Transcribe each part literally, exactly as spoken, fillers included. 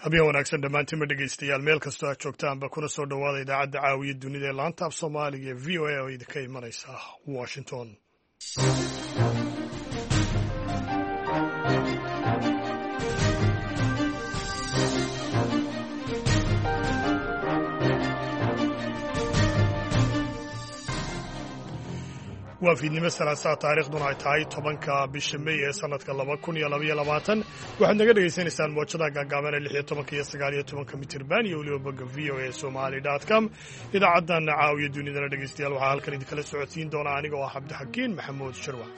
habeen wanaagsan dhammaantiinba dhegaystayaal meel kastoo aad joogtaanba kuna soo dhowaada idaacadda caawiya dunida ee laanta af soomaaliga ee v o a oo idinka imanaysa washington. waa fiidnimo salaasaa taariikhduna ay tahay tobanka bisha mey ee sanadka laba kun iyo labaiyo labaatan waxaad naga dhegaysanaysaan moojadaha gaagaaban ee lix iyo tobanka iyo sagaal iyo tobanka mitirban iyo weliba bogga v o a somali dot com. idaacaddan caawiya dunidana dhegaystayaal waxaa halkan idinkala socodsiin doona aniga oo ah cabdixakiin maxamuud shirwa.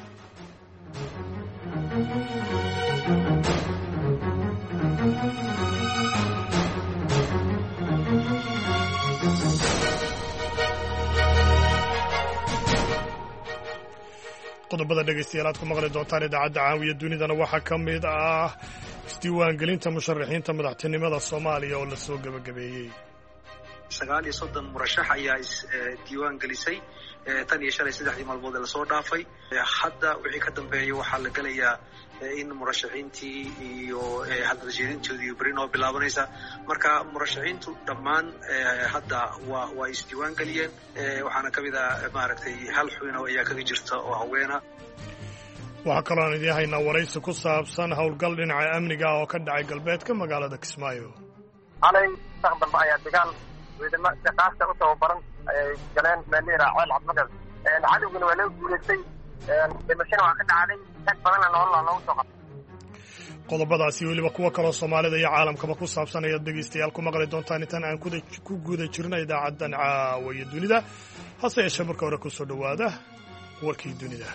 qodobada dhegaystayaal aad ku maqli doontaan idaacadda caawiya dunidana waxaa ka mid ah isdiiwaangelinta musharaxiinta madaxtinimada soomaaliya oo la soo gebagabeeyey. sagaal iyo soddon murashax ayaa isdiiwaan gelisay tan iyo shalay saddexdii maalmood ee lasoo dhaafay. hadda wixii ka dambeeya waxaa la gelayaa in murashaxiintii iyo hadaljeedintoodii beri noo bilaabanaysa. marka murashaxiintu dhammaan hadda waa waa isdiiwaan geliyeen. waxaana ka mid ah maaragtay hal xubin ayaa kaga jirta oo haweena. waxaa kaloo aan idiin haynaa waraysi ku saabsan howlgal dhinaca amniga ah oo ka dhacay galbeedka magaalada Kismaayo. xalay sax dambe ayaa dagaal ciidamo shaqaasta u tababaran ayay galeen meelira ceel cabdimaqal cadowguna waa loo guulaystay. dhimashana waa ka dhacday tag badanna nolol loogu soo qabtay. qodobadaasi weliba kuwa kaloo soomaalida iyo caalamkaba ku saabsan ayaad dhegaystayaal ku maqli doontaan intaan aan ku guda jirna idaacaddan caawiya dunida. hase yeeshee marka hore ku soo dhowaada warkii dunida.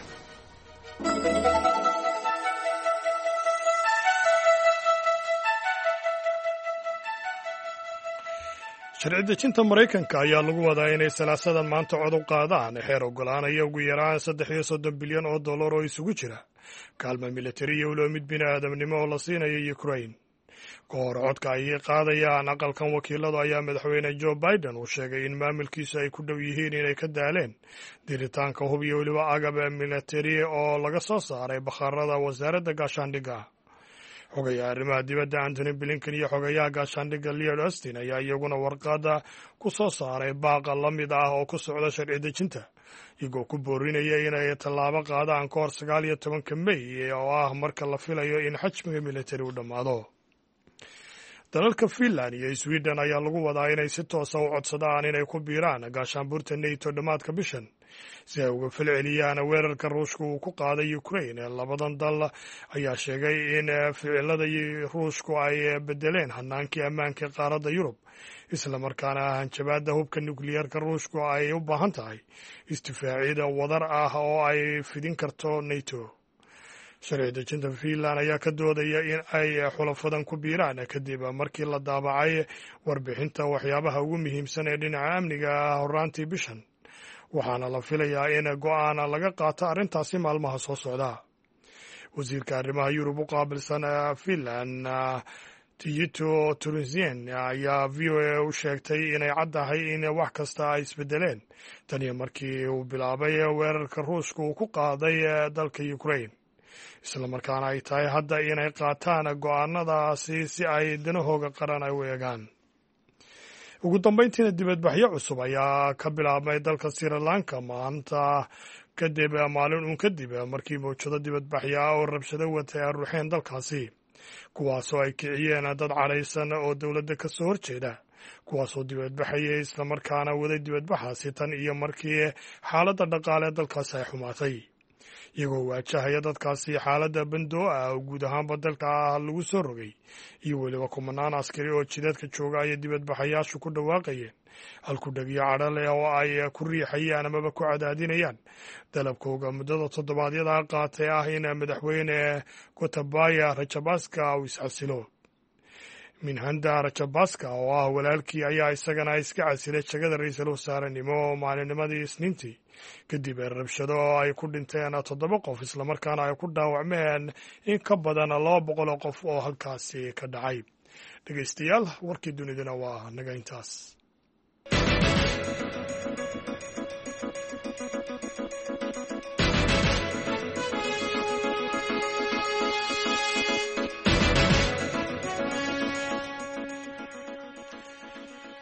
sharci dejinta maraykanka ayaa lagu wadaa inay salaasadan maanta cod u qaadaan xeer oggolaanaya ugu yaraan saddex iyo soddon bilyan oo dollar oo isugu jira kaalma militari iyo weliba mid bini aadamnimo oo la siinayo ukraine. ka hor codka ay qaadayaan aqalkan wakiiladu ayaa madaxweyne joe biden uu sheegay in maamulkiisu ay ku dhow yihiin inay ka daaleen diritaanka hub iyo weliba agab militari oo laga soo saaray bakhaarada wasaaradda gaashaandhigga. xogayaha arrimaha dibadda antony blinken iyo xogayaha gaashaandhigga leod austin ayaa iyaguna warqadda ku soo saaray baaqa la mid ah oo ku socda sharci dejinta iyagoo ku boorinaya inay tallaabo qaadaan ka hor sagaal iyo tobanka mey oo ah marka la filayo in xajmiga militari uu dhammaado. dalalka finland iyo sweden ayaa lagu wadaa inay si toosa u codsadaan inay ku biiraan gaashaanbuurta nato dhammaadka bishan si ay uga falceliyaan weerarka ruushka uu ku qaaday ukraine. labadan dal ayaa sheegay in ficilada ruushku ay bedeleen hanaankii ammaanka qaaradda yurub islamarkaana hanjabaadda hubka nukliyeerka ruushku ay u baahan tahay istifaacida wadar ah oo ay fidin karto nato. sharci dejinta finland ayaa ka doodaya in ay xulafadan ku biiraan kadib markii la daabacay warbixinta waxyaabaha ugu muhiimsan ee dhinaca amniga horaantii bishan, waxaana la filayaa in go'aan laga qaato arrintaasi maalmaha soo socda. wasiirka arrimaha yurub u qaabilsan finland tiyito turunsien ayaa v o a u sheegtay inay caddahay in wax kasta ay isbedeleen tan iyo markii uu bilaabay weerarka ruushka uu ku qaaday dalka ukraine, islamarkaana ay tahay hadda inay qaataan go'aanadaasi si ay danahooga qaran ay u eegaan. ugu dambayntiina dibadbaxyo cusub ayaa ka bilaabmay dalka sri lanka maanta kadib maalin uun kadib markii mawjado dibadbaxyo ah oo rabshado watay ay ruuxeen dalkaasi, kuwaasoo ay kiciyeen dad cadhaysan oo dowladda ka soo horjeeda, kuwaasoo dibadbaxayay islamarkaana waday dibadbaxaasi tan iyo markii xaaladda dhaqaale dalkaasi ay xumaatay, iyagoo waajahaya dadkaasi xaaladda bandoo ah oo guud ahaanba dalka ah lagu soo rogay iyo weliba kumanaan askari oo jideedka jooga ayay dibadbaxayaashu ku dhawaaqayeen halkudhegyo cadho leh oo ay ku riixayaan amaba ku cadaadinayaan dalabkooga muddada toddobaadyada qaatay ah in madaxweyne gotabaya rajabaska uu iscasilo. minhanda rajabaska oo ah walaalkii ayaa isagana iska casilay jagada ra-iisul wasaarenimo maalinnimadii isniintii kadib rabshado oo ay ku dhinteen toddoba qof islamarkaana ay ku dhaawacmeen in ka badan laba boqol oo qof oo halkaasi ka dhacay. dhegaystayaal warkii dunidana waa naga intaas.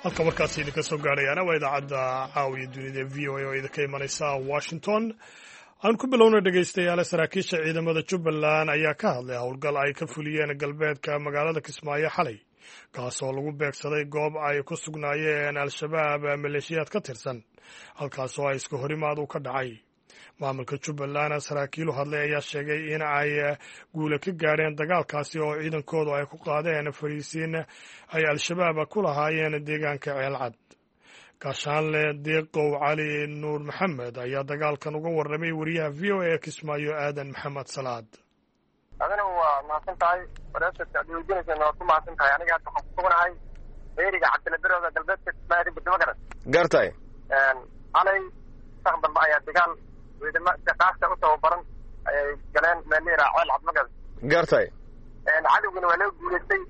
halka markaas idinka soo gaadhayaana waa idaacadda caawiya dunida v o a oo idinka imanaysa washington. aan ku bilowna dhegaystayaal, saraakiisha ciidamada Jubbaland ayaa ka hadlay howlgal ay ka fuliyeen galbeedka magaalada Kismaayo xalay, kaasoo lagu beegsaday goob ay ku sugnaayeen al-shabaab maleeshiyaad ka tirsan, halkaasoo ay iska horimaad u ka dhacay. maamulka Jubbaland saraakiilu hadlay ayaa sheegay in ay guula ka gaadheen dagaalkaasi oo ciidankoodu ay ku qaadeen fariisiin ay al-shabaab ku lahaayeen deegaanka Ceelcad. gaashaanle deeqow cali nuur maxamed ayaa dagaalkan uga warramay wariyaha v o a Kismaayo aadan maxamed salaad. adana waa mahadsan tahay waraasada adiwajinaysa waa ku mahadsan tahay. aniga hadda waxaan ku suganahay beeriga cabdilabirooda galbeedka Kismaayo dibadda magaran gartay alay sax dambe ayaa dagaal ciidamo shaqaasta u tababaran ayay galeen meelira Ceelcad magad gartay cadowguna waa loo guulaystay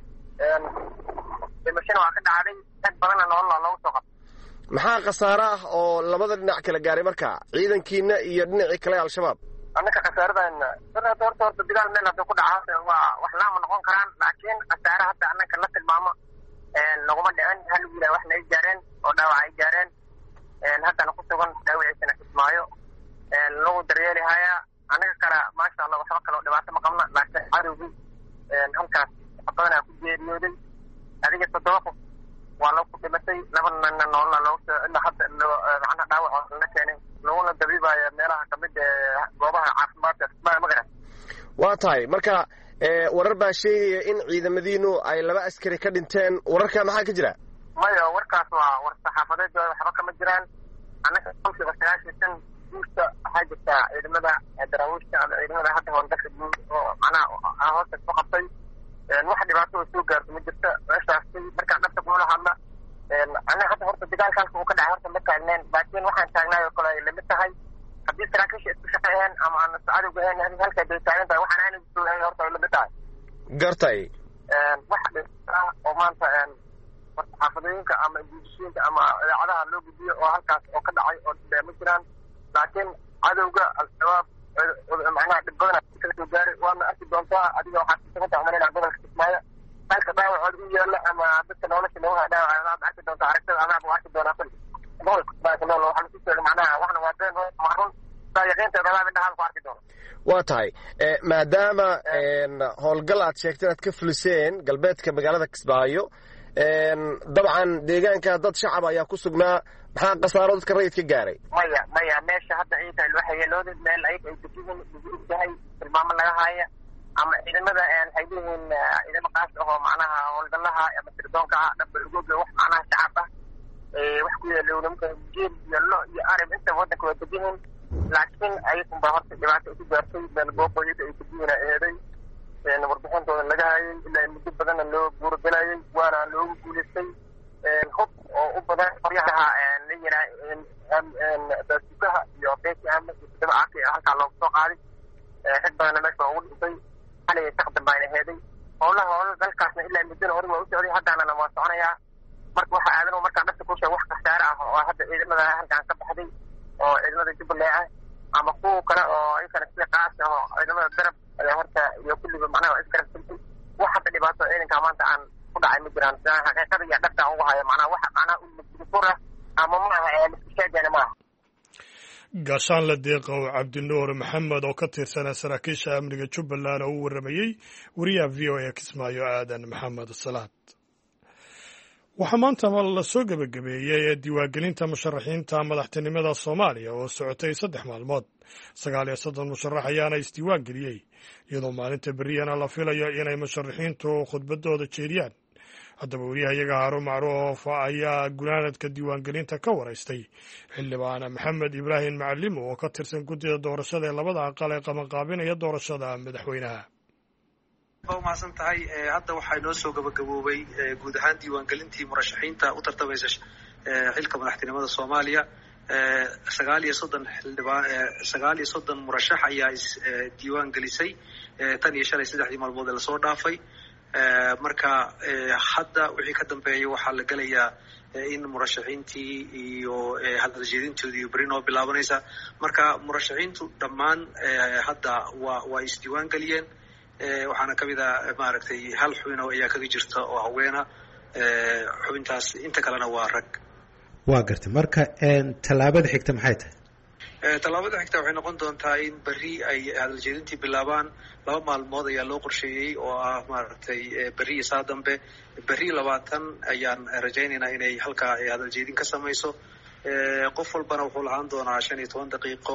dhimashana waa ka dhacday dad badanna nolol loogu soo qabtay. maxaa khasaare ah oo labada dhinac kala gaaray marka ciidankiina iyo dhinacii kale al-shabaab? annaka khasaaradan horta horta horta dagaal meel hadda ku dhaca waa wax laama noqon karaan, laakiin khasaare hadda annaka la tilmaamo laguma dhicin. hal wiil waxna ay gaareen oo dhaawac ay gaareen, haddana ku sugan dhaawaciisana Kismaayo lagu daryeeli hayaa. annaga kale maasha allah waxba kaloo dhibaato ma qabna, laakiin cadowgii halkaas badanaa ku geeriyooday. adiga toddoba qof waa lagu dhimatay, laba nina nolola loogu ilaa hadda macnaha dhaawac la keenay laguna dabiibaya meelaha kamid ee goobaha caafimaadka Kismaayo magaran. waa tahay marka warar baa sheegaya in ciidamadiinu ay laba askari ka dhinteen, wararka maxaa ka jira? maya warkaas waa war saxaafadeed, waxba kama jiraan. annaga qolkiiba sagaashan guurta waxaa jirta ciidamada daraawiishta ama ciidamada hadda howlgalka guud oo macnaha hoosta ku qabtay. wax dhibaato oo soo gaarto ma jirta meeshaas. markaan dhabta kula hadla annaga hadda horta dagaalkaas uu ka dhacay horta ma taagneen, laakiin waxaan taagnaay oo kale ay lamid tahay haddii saraakiisha isku shaqeeyeen ama aan cadowga ahayn halkaa bay taagan tahay. waxaan aana sooahay horta ay lamid tahay. gartay wax dhibaato ah oo maanta xaafadooyinka ama guudishooyinka ama idaacadaha loo gudbiyo oo halkaas oo ka dhacay oo dhibaa ma jiraan, laakiin cadowga al-shabaab macnaha dhib badan kala soo gaaray. waana arki doontaa adiga waxaad ku sugan tahay umaleyna gobolka Kismaayo halka dhaawacood u yaalla ama dadka nolosha looga dhaawacayo aad arki doontaa. aragtida adaaba waa arki doonaa kuli gobolka Kismaayo nool waxaa lagu sheegay macnaha waxna waa been marun saayaqiinteeda adaaba indhaha ku arki doona. waa tahay maadaama howlgal aad sheegtay inaad ka fuliseen galbeedka magaalada Kismaayo, dabcan deegaanka dad shacab ayaa ku sugnaa, maxaa khasaaro dadka rayidka gaaray? maya maya meesha hadda ciidanka waxay yeelooday meel ayaga ay dejiin lagu yahay tilmaamo laga haya ama ciidamada waxay leeyihiin ciidamo qaas ah oo macnaha howlgalaha ama sirdoonka ah dhab ugoga wax macnaha shacab ah wax ku yeelo nimanka jeel iyo lo iyo arab inta wadanka waa dejiin, laakiin ayagu baa horta dhibaato ku gaartay meel booqooyada ay dejiina eeday warbixintooda laga hayay ilaa muddo badanna loo guurgalayay waana loogu guulaystay. hub oo u badan qoryaha la yiraa baasukaha iyo beeki ama daba aaki halkaa loogu soo qaaday. rag badanna meesha ugu dhintay xalay sax dambe ayna heeday. howlaha howla dalkaasna ilaa muddana hore waa u socday, haddaanana waa soconayaa. marka waxaa aadan markaa dhabta ku sheeg wax khasaare ah oo hadda ciidamada halkaan ka baxday oo ciidamada Jubbaland ah ama kuwa kale oo inkana sida qaas ah oo ciidamada darab ayaa horta iyo kulliba macnaha iskarabsantay. wax hadda dhibaato ciidanka maanta aan ku dhacay ma jiraan. xaqiiqada iyo dhabta ugu haya macnaha wax macnaha ulmajifura ama maaha eeliskusheegana maaha. gaashaanle deeqow cabdinuur maxamed oo ka tirsan saraakiisha amniga Jubbaland oo u warramayey wariyaha v o a Kismaayo aadan maxamed salaad. waxaa maanta la soo gebagabeeyey diiwaangelinta musharaxiinta madaxtinimada Soomaaliya oo socotay saddex maalmood. sagaal iyo soddon musharax ayaana isdiiwaan geliyey, iyadoo maalinta beriyana la filayo inay musharaxiintu khudbadooda jeediyaan. haddaba wariyahayaga Haruun Macruuf ayaa gunaanadka diiwaangelinta ka waraystay xildhibaan maxamed ibraahim macallim oo ka tirsan guddida doorashada ee labada aqal ee qabanqaabinaya doorashada madaxweynaha. waa umahadsan tahay. hadda waxaa inoo soo gabagaboobay guud ahaan diiwaangelintii murashaxiinta u tartamaysa xilka madaxtinimada Soomaaliya. sagaal iyo soddon xildhibaan sagaal iyo soddon murashax ayaa isdiiwaan gelisay tan iyo shalay saddexdii maalmood ee lasoo dhaafay. marka hadda wixii ka dambeeya waxaa la gelayaa in murashaxiintii iyo hadaljeedintoodii iyo beri noo bilaabanaysa. marka murashaxiintu dhammaan hadda waa waa isdiiwaan geliyeen. waxaana kamid a maaragtay hal xubin oo ayaa kaga jirta oo haweena xubintaas inta kalena waa rag. waa gartay marka tallaabada xigta maxay tahay? tallaabada xigta waxay noqon doontaa in berri ay hadaljeedintii bilaabaan. laba maalmood ayaa loo qorsheeyey oo ah maaragtay berri iyo saa dambe. berri labaatan ayaan rajaynaynaa inay halkaa hadaljeedin ka samayso. qof walbana wuxuu lahaan doonaa shan iyo toban daqiiqo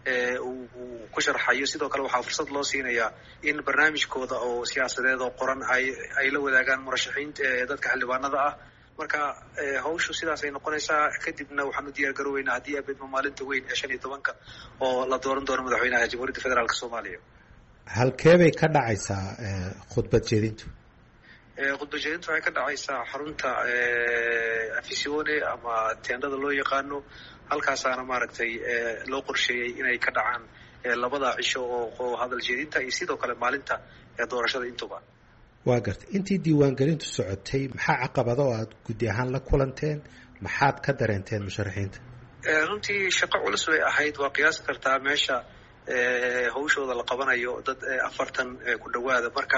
uu ku sharxayo. sidoo kale waxaa fursad loo siinayaa in barnaamijkooda oo siyaasadeed oo qoran ay ay la wadaagaan murashaxiinta dadka xildhibaanada ah. marka hawshu sidaas ay noqonaysaa. kadibna waxaan u diyaar garooweynaa haddii abedma maalinta weyn ee shan iyo tobanka oo la dooran doono madaxweynaha jamhuuriyadda federaalk soomaaliya. halkee bay ka dhacaysaa khudbad jeedintu? khudbad jeedintu waxay ka dhacaysaa xarunta afisione ama teendhada loo yaqaano. halkaasaana maaragtay loo qorsheeyey inay ka dhacaan labada cisho oo hadal jeedinta iyo sidoo kale maalinta doorashada intuba. waa gartay intii diiwaangelintu socotay maxaa caqabado oo aad guddi ahaan la kulanteen? maxaad ka dareenteen musharaxiinta? runtii shaqo culus bay ahayd. waa qiyaasi kartaa meesha hawshooda la qabanayo dad afartan ku dhowaada. marka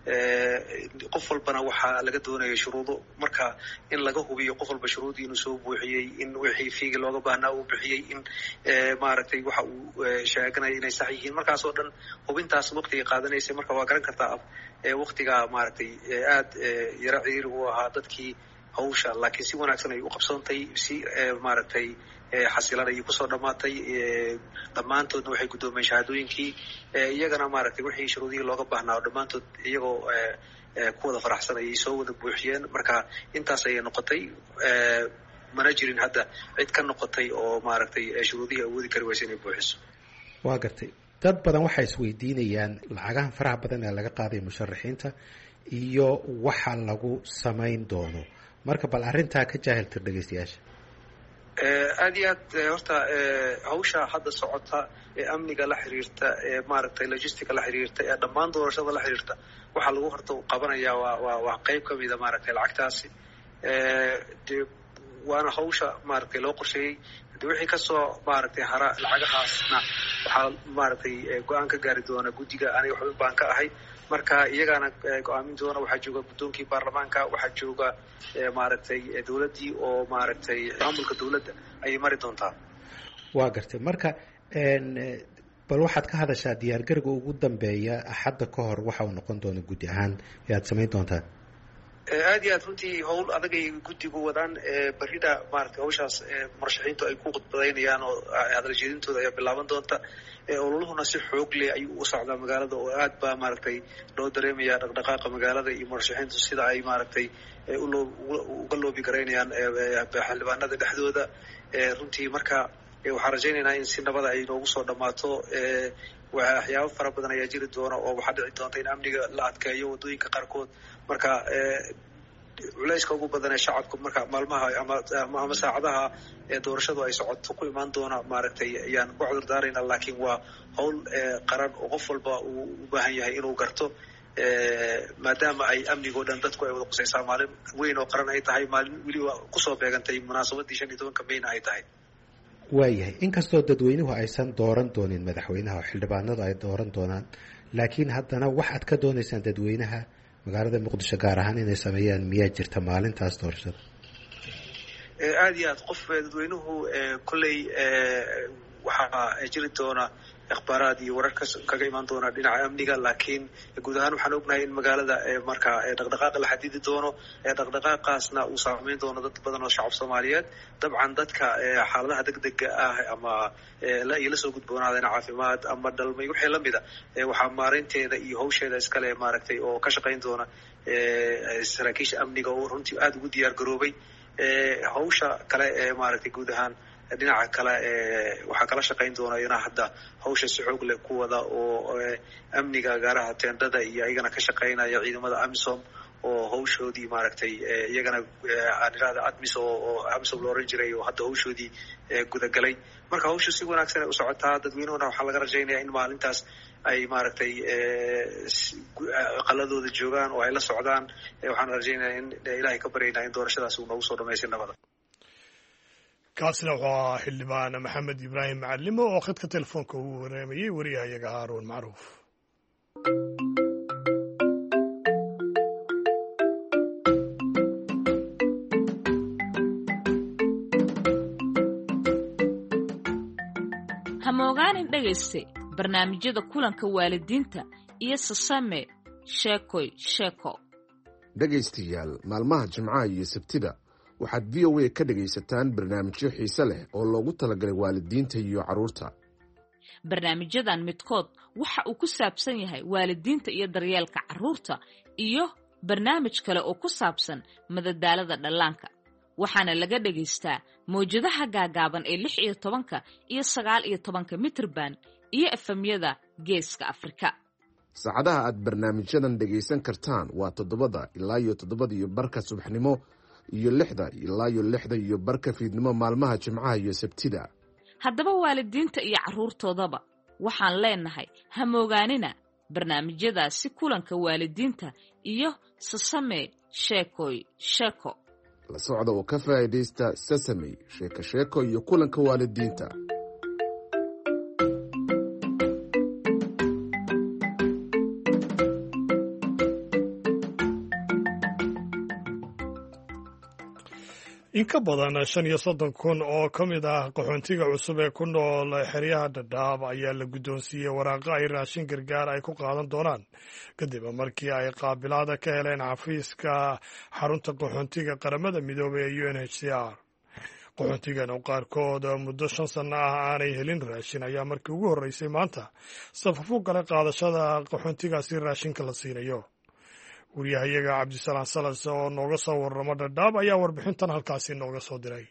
qof walbana waxaa laga doonaya shuruudo. marka in laga hubiyo qof walba shuruudii inuu soo buuxiyey, in wixii fiigi looga baahnaa uu bixiyey, in maaragtay waxa uu sheeganaya inay sax yihiin. markaasoo dhan hubintaas waqtiga qaadanaysay. marka waa garan kartaa waqtiga maaragtay aad yaro ciriiri u ahaa dadkii hawsha, laakiin si wanaagsan ay u qabsoontay. si maaragtay xasilan ayay kusoo dhammaatay. dhammaantoodna waxay guddoomeen shahaadooyinkii. iyagana maaragtay wixii shuruudihii looga baahnaa oo dhammaantood iyagoo ku wada faraxsan ayay soo wada buuxiyeen. marka intaas ayay noqotay. mana jirin hadda cid ka noqotay oo maaragtay shuruudihii awoodi kari waysa inay buuxiso. waa gartay dad badan waxay isweydiinayaan lacagahan faraha badan ee laga qaaday musharaxiinta iyo waxa lagu samayn doono. marka bal arrintaa ka jaahiltir dhegeystayaasha. aad iyo aad horta hawsha hadda socota ee amniga la xiriirta, ee maaragtay logistica la xiriirta, ee dhammaan doorashada la xiriirta, waxaa lagu horta qabanayaa waa waa waa qayb ka mida maaragtay lacagtaasi. de waana hawsha maaragtay loo qorsheeyey. de wixii kasoo maaragtay hara lacagahaasna waxaa maaragtay go-aan ka gaari doona guddiga. aniga xubin baan ka ahay. marka iyagaana go-aamin doona. waxaa jooga guddoonkii baarlamaanka, waxaa jooga maaragtay dowladdii oo maaragtay maamulka dowladda ayay mari doontaa. waa gartay marka bal waxaad ka hadashaa diyaargarowga ugu dambeeya axadda ka hor waxa uu noqon doona guddi ahaan ee aad samayn doontaan. aad iyo aad runtii hawl adag ay guddigu wadaan. berrida maaragtay hawshaas murashaxiintu ay ku khudbadaynayaan oo hadal jeedintooda ayaa bilaaban doonta. ololuhuna si xoog leh ayuu u socdaa magaalada oo aad baa maaragtay loo dareemaya dhaqdhaqaaqa magaalada iyo murashaxiintu sida ay maaragtay uga loobi garaynayaan xildhibaanada dhexdooda. runtii marka waxaan rajaynaynaa in si nabada ay noogu soo dhammaato. waxyaabo fara badan ayaa jiri doona oo waxaa dhici doonta in amniga la adkeeyo waddooyinka qaarkood. marka culayska ugu badan ee shacabku marka maalmaha ama ama saacadaha ee doorashadu ay socoto ku imaan doona maaragtay ayaan ku cudur daaraynaa. laakiin waa hawl qaran oo qof walba uu u baahan yahay inuu garto. maadaama ay amnigoo dhan dadku ay wada qusaysaa maalin weyn oo qaran ay tahay, maalin weliba kusoo beegantay munaasabaddii shan iyo tobanka mayna ay tahay. waayahay inkastoo dadweynuhu aysan dooran doonin madaxweynaha oo xildhibaanadu ay dooran doonaan, laakiin haddana waxaad ka doonaysaan dadweynaha magaalada muqdisho gaar ahaan inay sameeyaan miyaa jirta maalintaas doorashada? aad iyo aad qof dadweynuhu kolley waxaa jiri doona akhbaaraad iyo warar kaga imaan doona dhinaca amniga. laakiin guud ahaan waxaan ognahay in magaalada marka dhaqdhaqaaqa la xadidi doono. dhaqdhaqaaqaasna uu saameyn doono dad badan oo shacab soomaaliyeed. dabcan dadka xaaladaha degdega ah ama iyo lasoo gudboonaadeen caafimaad ama dhalmay wixii lamida waxaa maareynteeda iyo hawsheeda iskale maaragtay oo ka shaqayn doona saraakiisha amniga oo runtii aada ugu diyaar garoobay. hawsha kale ee maaragtay guud ahaan dhinaca kale waxaa kala shaqayn doona inaa hadda hawsha si xoog leh ku wada oo amniga gaaraha teendhada iyo iyagana ka shaqaynaya ciidamada amisom oo hawshoodii maaragtay iyagana aan idhahda admis oo amisom la oran jiray oo hadda hawshoodii gudagalay. marka hawshu si wanaagsan ay u socotaa. dadweynuhuna waxaa laga rajaynaya in maalintaas ay maaragtay qaladooda joogaan oo ay la socdaan. waxaan rajaynaya in ilaahay ka baryaynaa in doorashadaas uu noogu soo dhamaystay nabada. kaasina wuxuu ahaa xildhibaan maxamed ibraahim macalimo oo khadka telefoonka uu waraamayey wariyahayaga haaruun macruuf. hamoogaanin dhegayste barnaamijyada kulanka waalidiinta iyo sasame sheekoy sheeko dhegaystayaal maalmaha jimcaha iyo sabtida waxaad v o a ka dhegaysataan barnaamijyo xiise leh oo loogu talagalay waalidiinta iyo carruurta barnaamijyadan midkood waxa uu ku saabsan yahay waalidiinta iyo daryeelka carruurta iyo barnaamij kale oo ku saabsan madadaalada dhallaanka waxaana laga dhegaystaa mawjadaha gaagaaban ee lix iyo tobanka iyo sagaal iyo tobanka mitirban iyo efemyada geeska afrika saacadaha aad barnaamijyadan dhegaysan kartaan waa toddobada ilaa iyo toddobada iyo barka subaxnimo iyo lixda ilaa iyo lixda iyo barka fiidnimo maalmaha jimcaha iyo sabtida haddaba waalidiinta iyo carruurtoodaba waxaan leenahay hamoogaanina barnaamijyadaasi kulanka waalidiinta iyo sasame sheekoy sheeko la socda oo ka faa'iidaysta sasame sheeko sheeko iyo kulanka waalidiinta in ka badan shan iyo soddon kun oo ka mid ah qaxoontiga cusub ee ku nool xeryaha dhadhaab ayaa la guddoonsiiyey waraaqo ay raashin gargaar ay ku qaadan doonaan kadib markii ay qaabilaada ka heleen xafiiska xarunta qaxoontiga qaramada midoobay ee u n h c r qaxoontigan oo qaarkood muddo shan sanno ah aanay helin raashin ayaa markii ugu horreysay maanta safaf u galay qaadashada qaxoontigaasi raashinka la siinayo wariyahayaga cabdisalaan salas oo nooga soo warramo dhadhaab ayaa warbixintan halkaasi nooga soo diray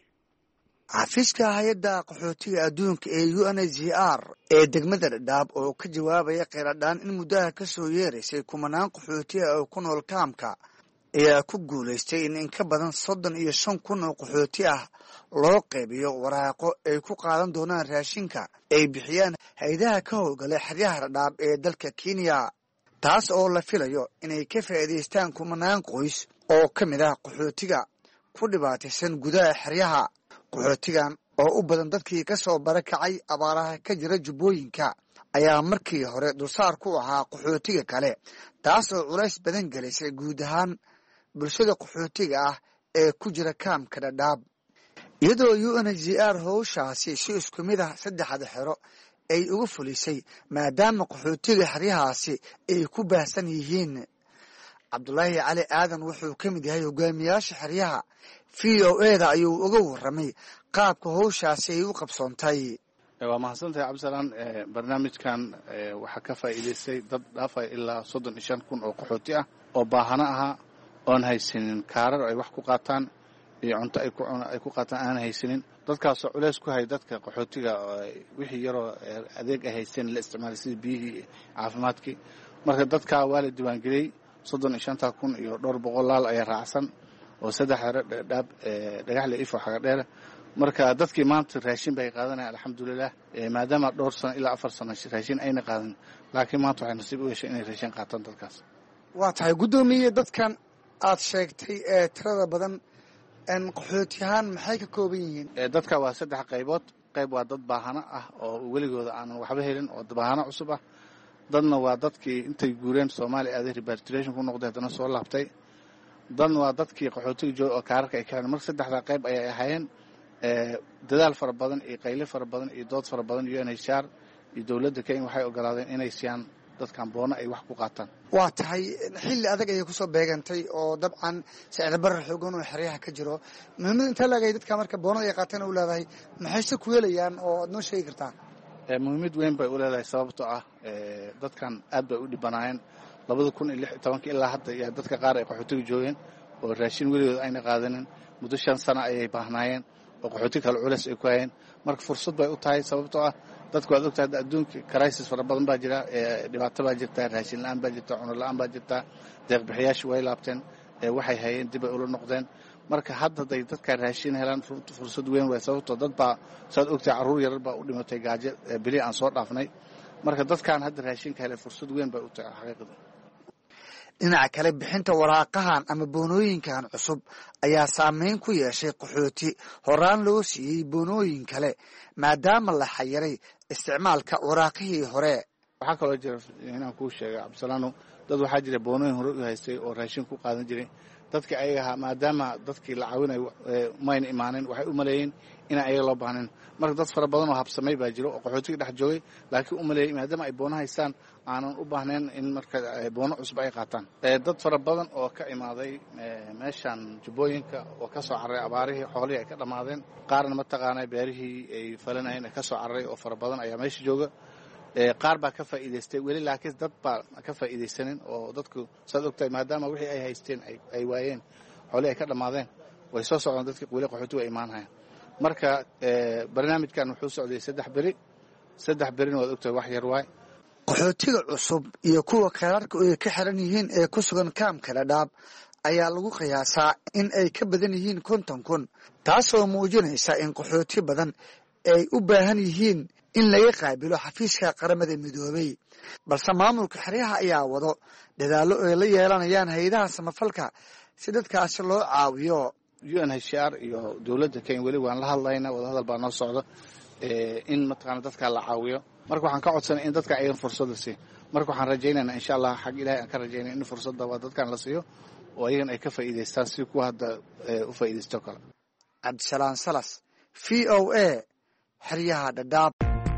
xafiiska hay-adda qaxootiga adduunka ee u n h c r ee degmada dhadhaab oo ka jawaabaya kheyradhaan in muddaha ka soo yeeraysay kumanaan qaxootiga oo ku nool kaamka ayaa ku guulaystay in in ka badan soddon iyo shan kun oo qaxooti ah loo qaybiyo waraaqo ay ku qaadan doonaan raashinka ay bixiyaan hay-adaha ka howlgalay xeryaha dhadhaab ee dalka kenya taas oo la filayo inay ka faa'iidaystaan kumanaan qoys oo ka mid ah qaxootiga ku dhibaataysan gudaha xeryaha qaxootigan oo u badan dadkii ka soo barakacay abaaraha ka jira jubbooyinka ayaa markii hore dulsaar ku ahaa qaxootiga kale taas oo culays badan gelisay guud ahaan bulshada qaxootiga ah ee ku jira kaamka dhadhaab iyadoo u n h c r howshaasi si isku mid ah saddexda xero ay uga fulisay maadaama qaxootiga xeryahaasi ay ku baahsan yihiin cabdulaahi cali aadan wuxuu ka mid yahay hogaamiyaasha xeryaha v o eda ayuu uga warramay qaabka howshaasi ay u qabsoontay waa mahadsantahay cabdisalaan barnaamijkan waxaa ka faa'iidaystay dad dhaafay ilaa soddon iyo shan kun oo qaxooti ah oo baahano ahaa oon haysanin kaarar ay wax ku qaataan iyo cunto ay ku qaataan aan haysanin dadkaasoo culeys ku hay dadka qaxootiga wixii yaroo adeeg ay haysteen la isticmaalay sida biyihii caafimaadkii marka dadkaa waa la diiwaangeliyey soddon iyo shanta kun iyo dhowr boqol laal ayaa raacsan oo saddex xero dhadhaab dhagaxle ifo xaga dheere marka dadkii maanta raashin bay qaadanayaan alxamdulilah maadaama dhowr sano ilaa afar sano raashin ayna qaadan laakiin maanta waxay nasiib u yeeshay inay raashin qaataan dadkaas waa tahay guddoomiye dadkan aad sheegtay ee tirada badan qaxootiyahaan maxay ka kooban yihiin dadka waa saddex qaybood qayb waa dad baahano ah oo weligooda aanan waxba helin oo baahano cusub ah dadna waa dadkii intay guureen soomaaliya aaday repatriation ku noqday haddana soo laabtay dadna waa dadkii qaxootiga jooga oo kaararka ay kaleen marka saddexdaa qayb ayay ahaayeen dadaal fara badan iyo qayle fara badan iyo dood fara badan u n h r iyo dowladda kenya waxay ogolaadeen inay siiyaan dadkan boono ay wax ku qaataan waa tahay xilli adag ayay kusoo beegantay oo dabcan sicir barar xoogan oo xeryaha ka jiro muhiimada intaa laagay dadka marka boonada ay qaataan u leedahay maxayse ku helayaan oo aad noo sheegi kartaa muhiimad weyn bay u leedahay sababtoo ah dadkan aad bay u dhibanaayeen labada kun iyo lix iyo tobanka ilaa hadda yaa dadka qaar ay qaxootiga joogeen oo raashin weligood ayna qaadanin muddo shan sano ayay baahnaayeen oo qaxooti kale culeys ay ku hayeen marka fursad bay u tahay sababtoo ah dadku waad ogtahay adduunka crisis fara badan baa jira dhibaato baa jirta raashin la-aan baa jirta cuno la-aan baa jirta deeqbixiyaashu way laabteen waxay hayeen dib ay ula noqdeen marka hadda day dadka raashin helaan fursad weyn way sababtoo dad baa saad ogtahay carruur yarar baa u dhimatay gaajo beli aan soo dhaafnay marka dadkan hadda raashinka helay fursad weyn bay u tahay xaqiiqada dhinaca kale bixinta waraaqahan ama boonooyinkan cusub ayaa saameyn ku yeeshay qaxooti horaan loo siiyey boonooyin kale maadaama la xayiray isticmaalka waraaqihii hore waxaa kaloo jira inaan kuu sheegay cabdisalaano dad waxaa jira boonooyin hore u haystay oo raashin ku qaadan jiray dadkii ayaga ahaa maadaama dadkii la caawinayo mayna imaanin waxay u maleeyeen inaan ayaga loo baahnayn marka dad fara badan oo habsamay baa jiro oo qaxootiga dhex joogay laakiin u maleeyay maadaama ay boono haystaan aanan u baahnayn in marka boono cusub ay qaataan dad fara badan oo ka imaaday meeshan jubbooyinka oo ka soo carray abaarihii xoolihii ay ka dhammaadeen qaarna mataqaanaa beerihii ay falanayeen ay ka soo carray oo fara badan ayaa meesha jooga qaar baa ka faa'iidaystay weli laakiin dad baa ka faa'iidaysanin oo dadku saad ogtahay maadaama wixii ay haysteen ay waayeen xoolihii ay ka dhammaadeen way soo socdaan dadkii weli qaxootiga ay imaanayaan marka barnaamijkan wuxuu socday saddex beri saddex berina waad ogtahay wax yar waay qaxootiga cusub iyo kuwa kheyraarka ay ka xiran yihiin ee ku sugan kaamka dhadhaab ayaa lagu qiyaasaa in ay ka badan yihiin konton kun taasoo muujinaysa in qaxooti badan ay u baahan yihiin in laga qaabilo xafiiska qaramada midoobay balse maamulka xeryaha ayaa wado dadaallo ay la yeelanayaan hay-adaha samafalka si dadkaasi loo caawiyo u n h r iyo dowladda kenya weli waan la hadlayna wadahadal baa noo socda in mataqaana dadkaa la caawiyo marka waxaan ka codsanay in dadka ayagan fursad la siiyo marka waxaan rajaynaynaa insha allah xag ilaahay aan ka rajaynaya in fursadda waa dadkan la siiyo oo ayagan ay ka faa'iidaystaan si kuwa hadda u faa'iidaysto kale cabdisalaan salas v o a xeryaha dhadhaab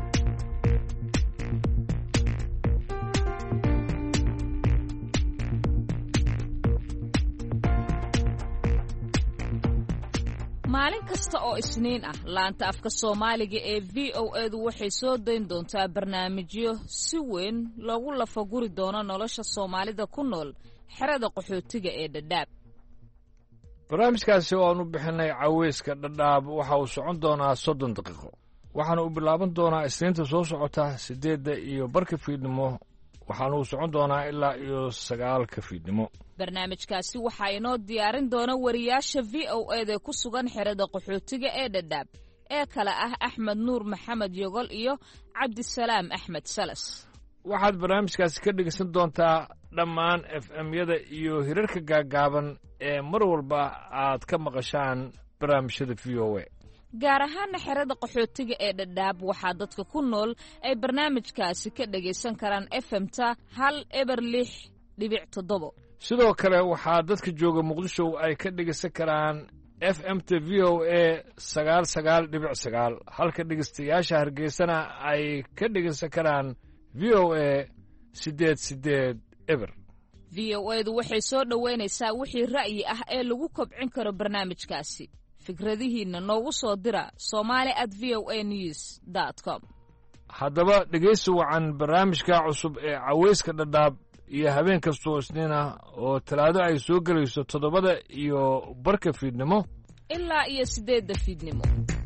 maalin kasta oo isniin ah laanta afka soomaaliga ee v o edu waxay soo dayn doontaa barnaamijyo si weyn loogu lafaguri doono nolosha soomaalida ku nool xerada qaxootiga ee dhadhaab barnaamijkaasi oo aan u bixinay caweyska dhadhaab waxa uu socon doonaa soddon daqiiqo waxaana uu bilaaban doonaa isniinta soo socota siddeedda iyo barka fiidnimo waxaana uu socon doonaa ilaa iyo sagaalka fiidnimo barnaamijkaasi waxaa inoo diyaarin doona wariyaasha v o eda ku sugan xerada qaxootiga ee dhadhaab ee kale ah axmed nuur maxamed yogol iyo cabdisalaam axmed salas waxaad barnaamijkaasi ka dhegeysan doontaa dhammaan f m-yada iyo hirarka gaaggaaban ee mar walba aad ka maqashaan barnaamijyada v o a gaar ahaana xerada qaxootiga ee dhadhaab waxaa dadka ku nool ay barnaamijkaasi ka dhegaysan karaan f m-ta hal eber lix dhibic toddobo sidoo kale waxaa dadka jooga muqdisho ay ka dhegaysan karaan f m-ta v o a sagaal sagaal dhibic sagaal halka dhegaystayaasha hargeysana ay ka dhegaysan karaan v o a siddeed siddeed eber v o edu waxay soo dhoweynaysaa wixii ra'yi ah ee lagu kobcin karo barnaamijkaasi fikradihiinna noogu soo dira somali at v o a news dot com haddaba dhegaysi wacan barnaamijka cusub ee caweyska dhadhaab iyo habeen kastoo isniin ah oo talaado ay soo gelayso toddobada iyo barka fiidnimo ilaa iyo siddeedda fiidnimo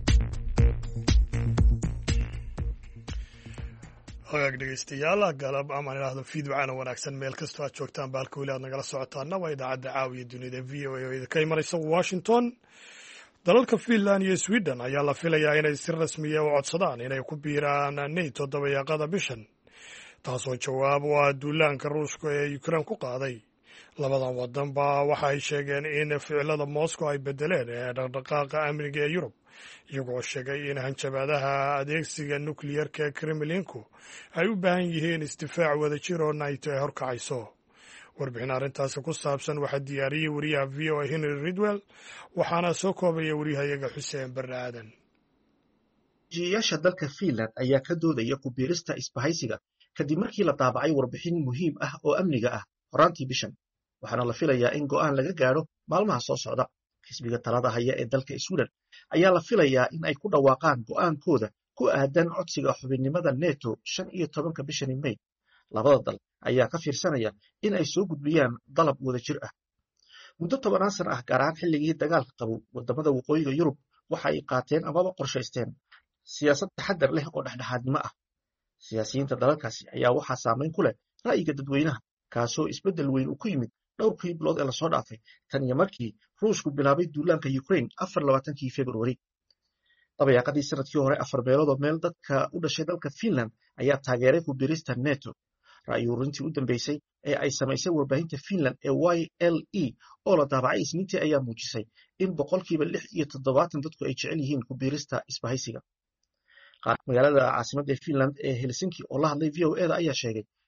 hagaag dhegaystayaal galab amaan idhaahdo fiid wacaana wanaagsan meel kastoo aad joogtaan baalka weli aad nagala socotaana waa idaacadda caawiya dunida v o a oo idinka imanaysa washington dalalka finland iyo sweden ayaa la filayaa inay si rasmiya u codsadaan inay ku biiraan nato dabayaaqada bishan taasoo jawaab u ah duulaanka ruushka ee ukrain ku qaaday labadan wadanba waxa ay sheegeen in ficilada moscow ay bedeleen ee dhaqdhaqaaqa amniga ee yurub iyagoo sheegay in hanjabaadaha adeegsiga nukliyerka ee kremlinku ay u baahan yihiin isdifaac wadajir oo nato ay horkacayso warbixin arrintaasi ku saabsan waxaa diyaariyey wariyaha v o a henry ridwell waxaana soo koobaya wariyahayaga xuseen barre aadan jiyayaasha dalka finland ayaa ka doodaya ku biirista isbahaysiga kadib markii la daabacay warbixin muhiim ah oo amniga ah horaantii bishan waxaana la filayaa in go'aan laga gaadho maalmaha soo socda xisbiga talada haya ee dalka sweden ayaa la filayaa in ay ku dhawaaqaan go'aankooda ku aadan codsiga xubinnimada neto shan iyo tobanka bishani may labada dal ayaa ka fiirsanaya in ay soo gudbiyaan dalab wada jir ah muddo tobanaan sana ah gaar ahaan xilligii dagaalka qabow wadamada waqooyiga yurub waxa ay qaateen amaba qorshaysteen siyaasad taxadar leh oo dhexdhexaadnimo ah siyaasiyiinta dalalkaasi ayaa waxaa saamayn ku leh ra'yiga dadweynaha kaasoo isbeddel weyn uu ku yimid dhowrkii bilood ee lasoo dhaafay tan iyo markii ruushku bilaabay duulaanka ukrain afar labaatankii februari dabayaaqadii sanadkii hore afar meeloodoo meel dadka u dhashay dalka finland ayaa taageeray ku biirista neto ra'yi ururintii u dambeysay ee ay samaysay warbaahinta finland ee y l e oo la daabacay isniintii ayaa muujisay in boqolkiiba lix iyo toddobaatan dadku ay jecel yihiin ku biirista isbahaysiga magaalada caasimadda finland ee helsinki oo la hadlay v o eda ayaa sheegay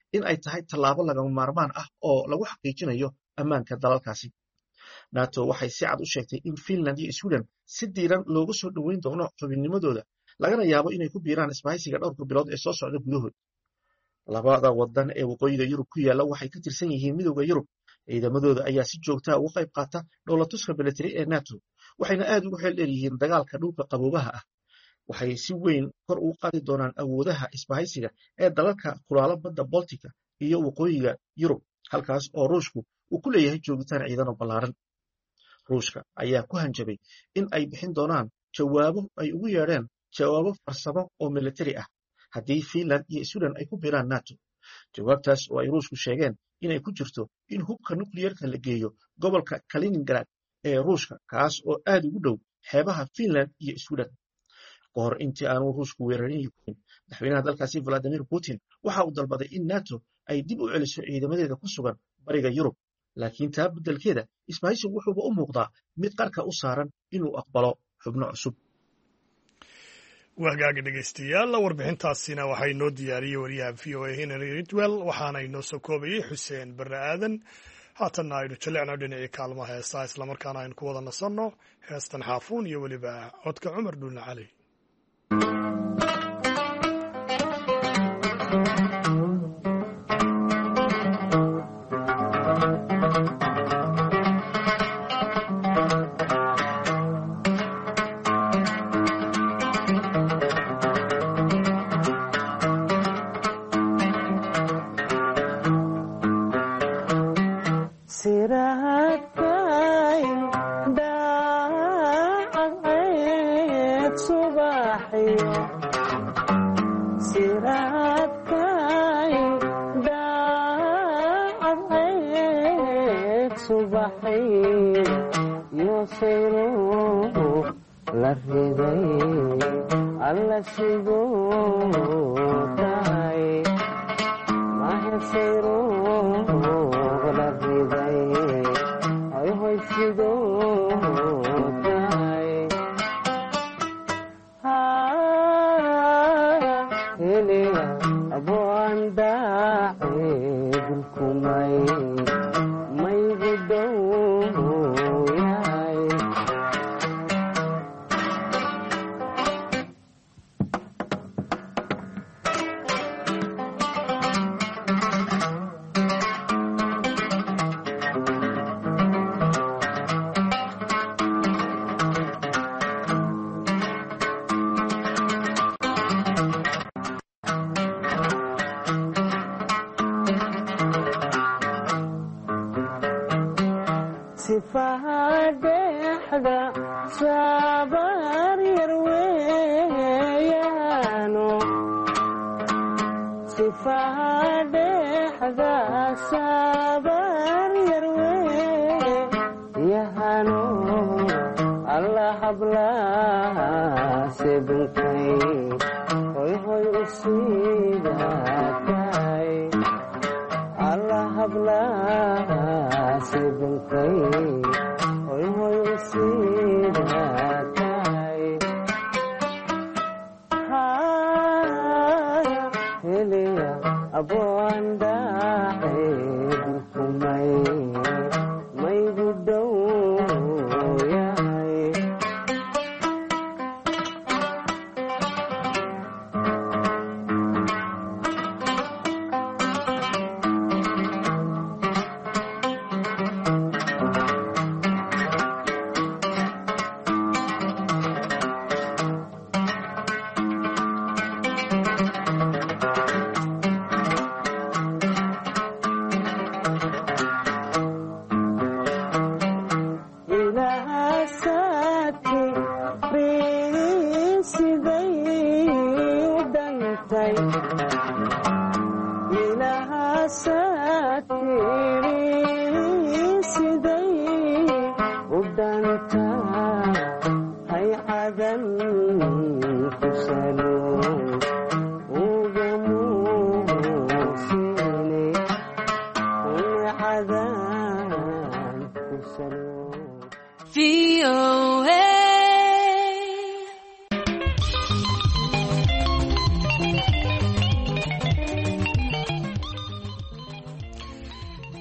in ay tahay tallaabo lagama maarmaan ah oo lagu xaqiijinayo ammaanka dalalkaasi. nato waxay si cad u sheegtay in finland iyo sweden si diiran loogu soo dhoweyn doono xubinnimadooda lagana yaabo inay ku biiraan isbahaysiga dhowrka bilood ee soo socda gudahood. labada wadan ee waqooyiga yurub ku yaalla waxay ka tirsan yihiin midowda yurub. ciidamadooda ayaa si joogtaa uga qayb qaata dhoolatuska milatari ee nato waxayna aad ugu xeel dheer yihiin dagaalka dhulka qaboobaha ah. waxay si weyn kor ugu qaadi doonaan awoodaha isbahaysiga ee dalalka kulaala badda boltika iyo waqooyiga yurub halkaas oo ruushku uu ku leeyahay joogitaan ciidan oo ballaaran. ruushka ayaa ku hanjabay in ay bixin doonaan jawaabo ay ugu yeedheen jawaabo farsamo oo milatari ah haddii finland iyo sweden ay ku biiraan nato. jawaabtaas oo ay ruushku sheegeen inay ku jirto in hubka nukliyerka la geeyo gobolka kaliningrad ee ruushka kaas oo aad ugu dhow xeebaha finland iyo sweden. ka hor intii aanu ruushku weerarin ukraine madaxweynaha dalkaasi valadimir putin waxa uu dalbaday in nato ay dib u celiso ciidamadeeda ku sugan bariga yurub laakiin taa beddelkeeda isbahaysigu wuxuuba u muuqdaa mid qarka u saaran inuu aqbalo xubno cusub. wahgaaga dhegaystayaal warbixintaasina waxaa inoo diyaariyey wariyaha v o a henry ridwell waxaana inoo soo koobayey xuseen barre aadan. haatanna aynu jalecno dhinacii kaalmaha heestaa islamarkaana aynu ku wada nasanno heestan xaafuun iyo weliba codka cumar dhuulna cali.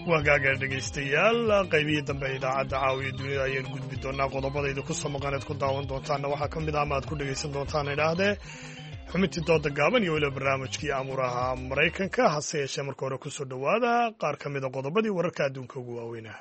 wagaaga dhegaystayaal qaybihii dambe idaacadda caawiya dunida ayaynu gudbi doonaa qodobadayda ku soo maqaneed ku daawan doontaanna waxaa ka mid ah ama aad ku dhegaysan doontaan idhaahdee xubintii dooda gaaban iyo weliba barnaamijkii amuuraha maraykanka hase yeeshee marka hore ku soo dhowaada qaar ka mida qodobadii wararka adduunka ugu waaweynah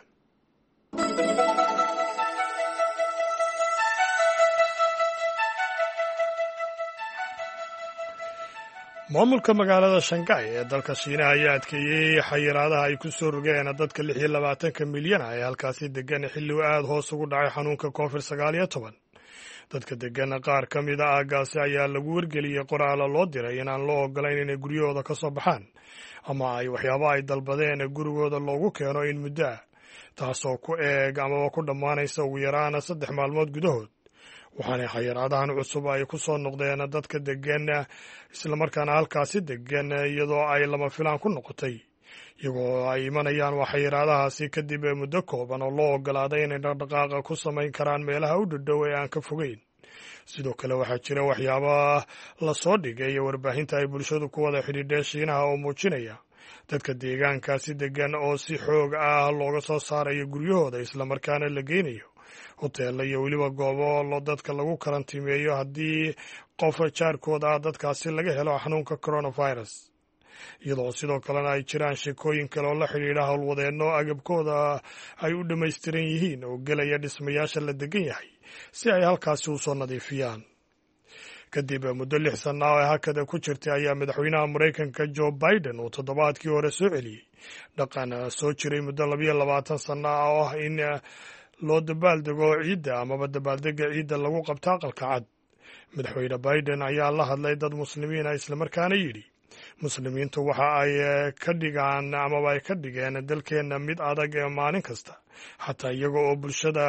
maamulka magaalada shanghai ee dalka shiinaha ayaa adkeeyey xayiraadaha ay ku soo rogeen dadka lix iyo labaatanka milyan ah ee halkaasi degan xilli uu aada hoos ugu dhacay xanuunka covid sagaal iyo toban dadka degan qaar ka mid a aaggaasi ayaa lagu wargeliyey qoraalo loo diray inaan loo ogolayn inay guryahooda ka soo baxaan ama ay waxyaaba ay dalbadeen gurigooda loogu keeno in muddo ah taasoo ku eeg amaba ku dhammaanaysa ugu yaraan saddex maalmood gudahood waxaana xayiraadahan cusub ay ku soo noqdeen dadka degan islamarkaana halkaasi degan iyadoo ay lama filaan ku noqotay iyagoo ay imanayaan waa xayiraadahaasi kadib muddo kooban oo loo ogolaaday inay dhaqdhaqaaqa ku samayn karaan meelaha u dhadhow ee aan ka fogeyn sidoo kale waxaa jira waxyaaba la soo dhigay warbaahinta ay bulshadu ku wada xidhiidheen shiinaha oo muujinaya dadka deegaankaasi degan oo si xoog ah looga soo saarayo guryahooda islamarkaana la geynayo hoteella iyo weliba goobo lo dadka lagu karantiimeeyo haddii qof jaarkooda ah dadkaasi laga helo xanuunka coronavirus iyadoo sidoo kalena ay jiraan sheekooyin kale oo la xidhiidha howlwadeenno agabkooda ay u dhammaystiran yihiin oo gelaya dhismayaasha la degan yahay si ay halkaasi u soo nadiifiyaan kadib muddo lix sanna oo hakada ku jirtay ayaa madaxweynaha maraykanka joe biden uu toddobaadkii hore soo celiyey dhaqan soo jiray muddo labayo labaatan sanna ah oo ah in loo dabaaldego ciidda amaba dabaaldega ciidda lagu qabto aqalka cad madaxweyne biden ayaa la hadlay dad muslimiina islamarkaana yidhi muslimiintu waxa ay ka dhigaan amaba ay ka dhigeen dalkeenna mid adag ee maalin kasta xataa iyaga oo bulshada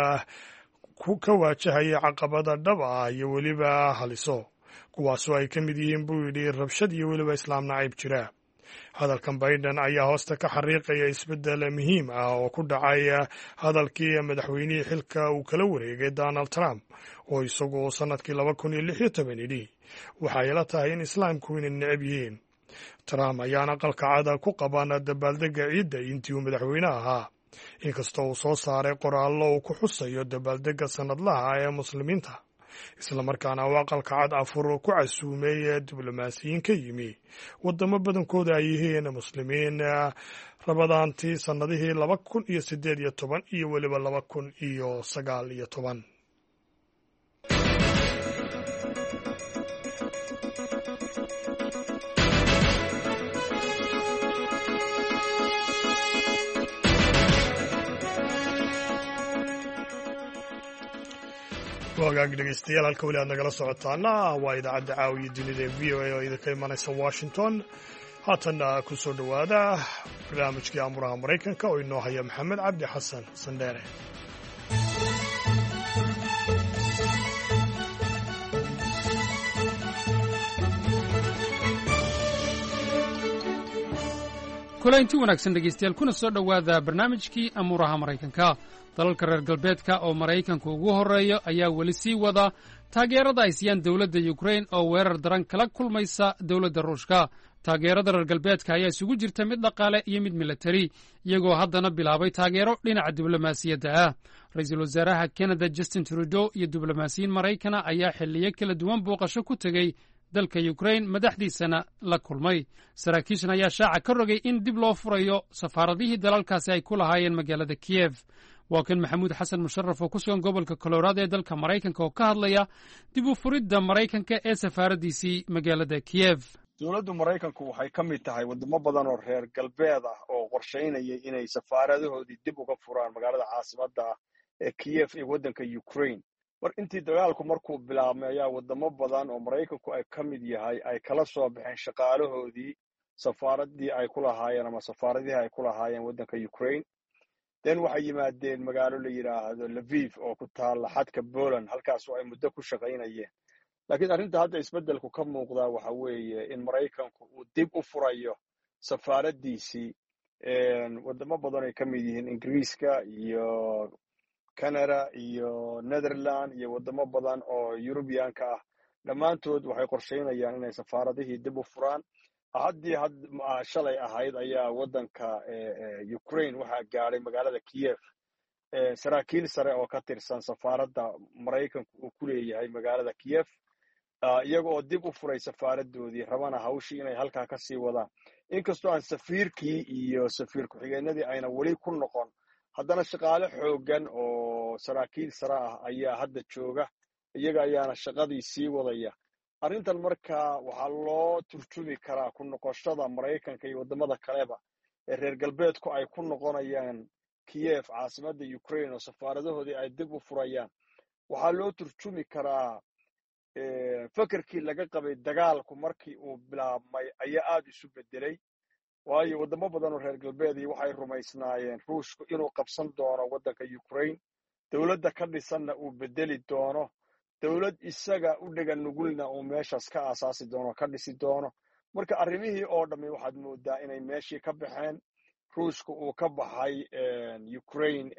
ka waajahaya caqabada dhab ah iyo weliba haliso kuwaasoo ay ka mid yihiin buu yidhi rabshad iyo weliba islaam nacayb jira hadalkan biden ayaa hoosta ka xariiqaya isbeddel muhiim ah oo ku dhacay hadalkii madaxweynihii xilka uu kala wareegay donald trump oo isagu sannadkii laba kun iyo lix iyo toban yidhi waxay la tahay in islaamku inay necab yihiin trump ayaana aqalka cada ku qaban dabaaldega ciidda intii uu madaxweyne ahaa inkastoo uu soo saaray qoraallo uu ku xusayo dabaaldega sannadlaha ee muslimiinta islamarkaana uu aqalka cad afur ku casuumay diblomaasiyiin ka yimi waddamo badankooda ay yihiin muslimiin rabadaantii sannadihii laba kun iyo siddeed iyo toban iyo weliba laba kun iyo sagaal iyo toban wagaag dhegaystayaal halka weli aad nagala socotaana waa idaacadda caawiya dunida ee v o a oo idinka imanaysa washington haatanna ku soo dhowaada barnaamijkii amuraha maraykanka oo inoo haya maxamed cabdi xasan sandheere kulaynti wanaagsan dhegaystayaal kuna soo dhowaada barnaamijkii amuuraha maraykanka dalalka reer galbeedka oo maraykanku ugu horreeyo ayaa weli sii wada taageerada ay siiyaan dowladda yukrain oo weerar daran kala kulmaysa dowladda ruushka taageerada reer galbeedka ayaa isugu jirta mid dhaqaale iyo mid milatari iyagoo haddana bilaabay taageero dhinaca diblomaasiyadda ah ra-iisul wasaaraha kanada justin trudeau iyo diblomaasiyiin maraykana ayaa xilliyo kala duwan booqasho ku tegey dalka yukrain madaxdiisana la kulmay saraakiishan ayaa shaaca ka rogay in dib loo furayo safaaradihii dalalkaasi ay ku lahaayeen magaalada kiyef waa kan maxamuud xasan musharaf oo ku sugan gobolka colorado ee dalka maraykanka oo ka hadlaya dib u furidda maraykanka ee safaaraddiisii magaalada kiyef dowladdu maraykanku waxay ka mid tahay waddamo badan oo reer galbeed ah oo qorshaynayay inay safaaradahoodii dib uga furaan magaalada caasimadda ah ee kiyef ee waddanka ukrain mar intii dagaalku markuu bilaabmay ayaa waddamo badan oo maraykanku ay ka mid yahay ay kala soo baxeen shaqaalahoodii safaaraddii ay ku lahaayeen ama safaaradihii ay ku lahaayeen waddanka ukrain den waxay yimaadeen magaalo la yidhaahdo laviv oo ku taalla xadka poland halkaasoo ay muddo ku shaqaynayeen laakiin arrinta hadda isbeddelku ka muuqdaa waxa weeye in maraykanku uu dib u furayo safaaraddiisii waddamo badan ay ka mid yihiin ingiriiska iyo canada iyo netherland iyo waddamo badan oo yurubiyaanka ah dhammaantood waxay qorshaynayaan inay safaaradihii dib u furaan haddii had shalay ahayd ayaa waddanka ukraine waxaa gaadhay magaalada Kiev saraakiil sare oo ka tirsan safaaradda Maraykanku uu ku leeyahay magaalada Kiev iyaga oo dib u furay safaaradoodii rabana hawshii inay halkaa ka sii wadaan inkastoo aan safiirkii iyo safiir ku-xigeenadii ayna weli ku noqon haddana shaqaale xooggan oo saraakiil sare ah ayaa hadda jooga iyaga ayaana shaqadii sii wadaya arrintan markaa waxaa loo turjumi karaa ku noqoshada Maraykanka iyo waddamada kaleba ee reer galbeedku ay ku noqonayaan Kiev caasimadda Ukraine oo safaaradahoodii ay dib u furayaan waxaa loo turjumi karaa fakarkii laga qabay dagaalku markii uu bilaabmay ayaa aad isu bedelay waayo waddamo badan oo reer galbeedii waxay rumaysnaayeen ruushku inuu qabsan doono waddanka Ukraine dowladda ka dhisanna uu bedeli doono dowlad isaga u dhagan nugulna uu meeshaas ka aasaasi doono ka dhisi doono marka arrimihii oo dhammi waxaad moodaa inay meeshii ka baxeen ruushku uu ka baxay Ukraine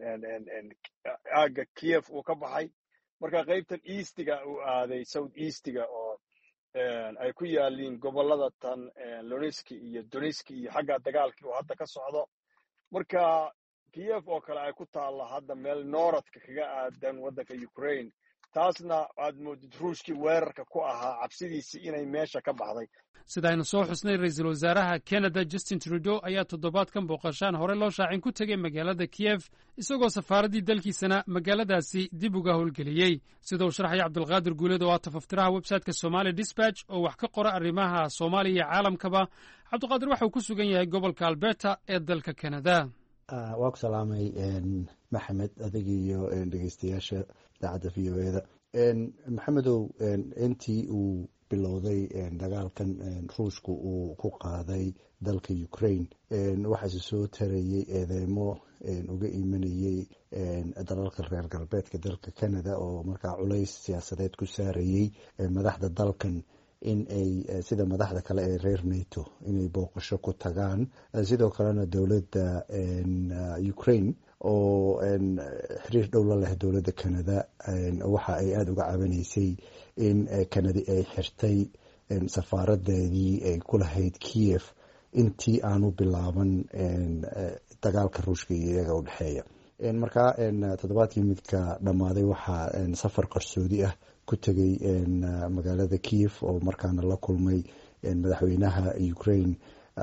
aaga Kiev uu ka baxay marka qaybtan eastiga uu aaday south eastiga oo ay ku yaaliin gobolada tan Luhansk iyo Donetsk iyo xagga dagaalkii oo hadda ka socdo marka Kiev oo kale ay ku taala hadda meel nooradka kaga aadan waddanka Ukraine taasna aad moodid ruushkii weerarka ku ahaa cabsidiisii inay meesha ka baxday sida aynu soo xusnay ra-iisul wasaaraha Canada Justin Trudeau ayaa toddobaadkan booqashaan hore loo shaacin ku tegay magaalada Kiev isagoo safaaraddii dalkiisana magaaladaasi dib uga howlgeliyey sida uu sharaxay Cabdulqaadir Guuleed oo ah tafaftiraha website-ka Somali Dispatch oo wax ka qora arrimaha Soomaaliya iyo caalamkaba Cabdulqaadir waxa uu ku sugan yahay gobolka Alberta ee dalka Canada waa ku salaamay maxamed adiga iyo dhegeystayaasha idaacadda v o eda maxamedow intii uu bilowday dagaalkan ruushku uu ku qaaday dalka Ukraine waxaase soo tarayey eedeymo uga imanayey dalalka reer galbeedka dalka Canada oo markaa culays siyaasadeed ku saarayey madaxda dalkan in ay sida madaxda kale ee reer NATO inay booqasho ku tagaan sidoo kalena dowladda Ukraine oo xiriir dhow la leh dowladda Canada waxa ay aada uga caawinaysay in Canada ay xirtay safaaradeedii ay ku lahayd Kiev intii aanu bilaaban dagaalka ruushka iyo iyaga u dhexeeya markaa toddobaadkii midka dhammaaday waxaa safar qarsoodi ah ku tegay magaalada Kiev oo markaana la kulmay madaxweynaha Ukraine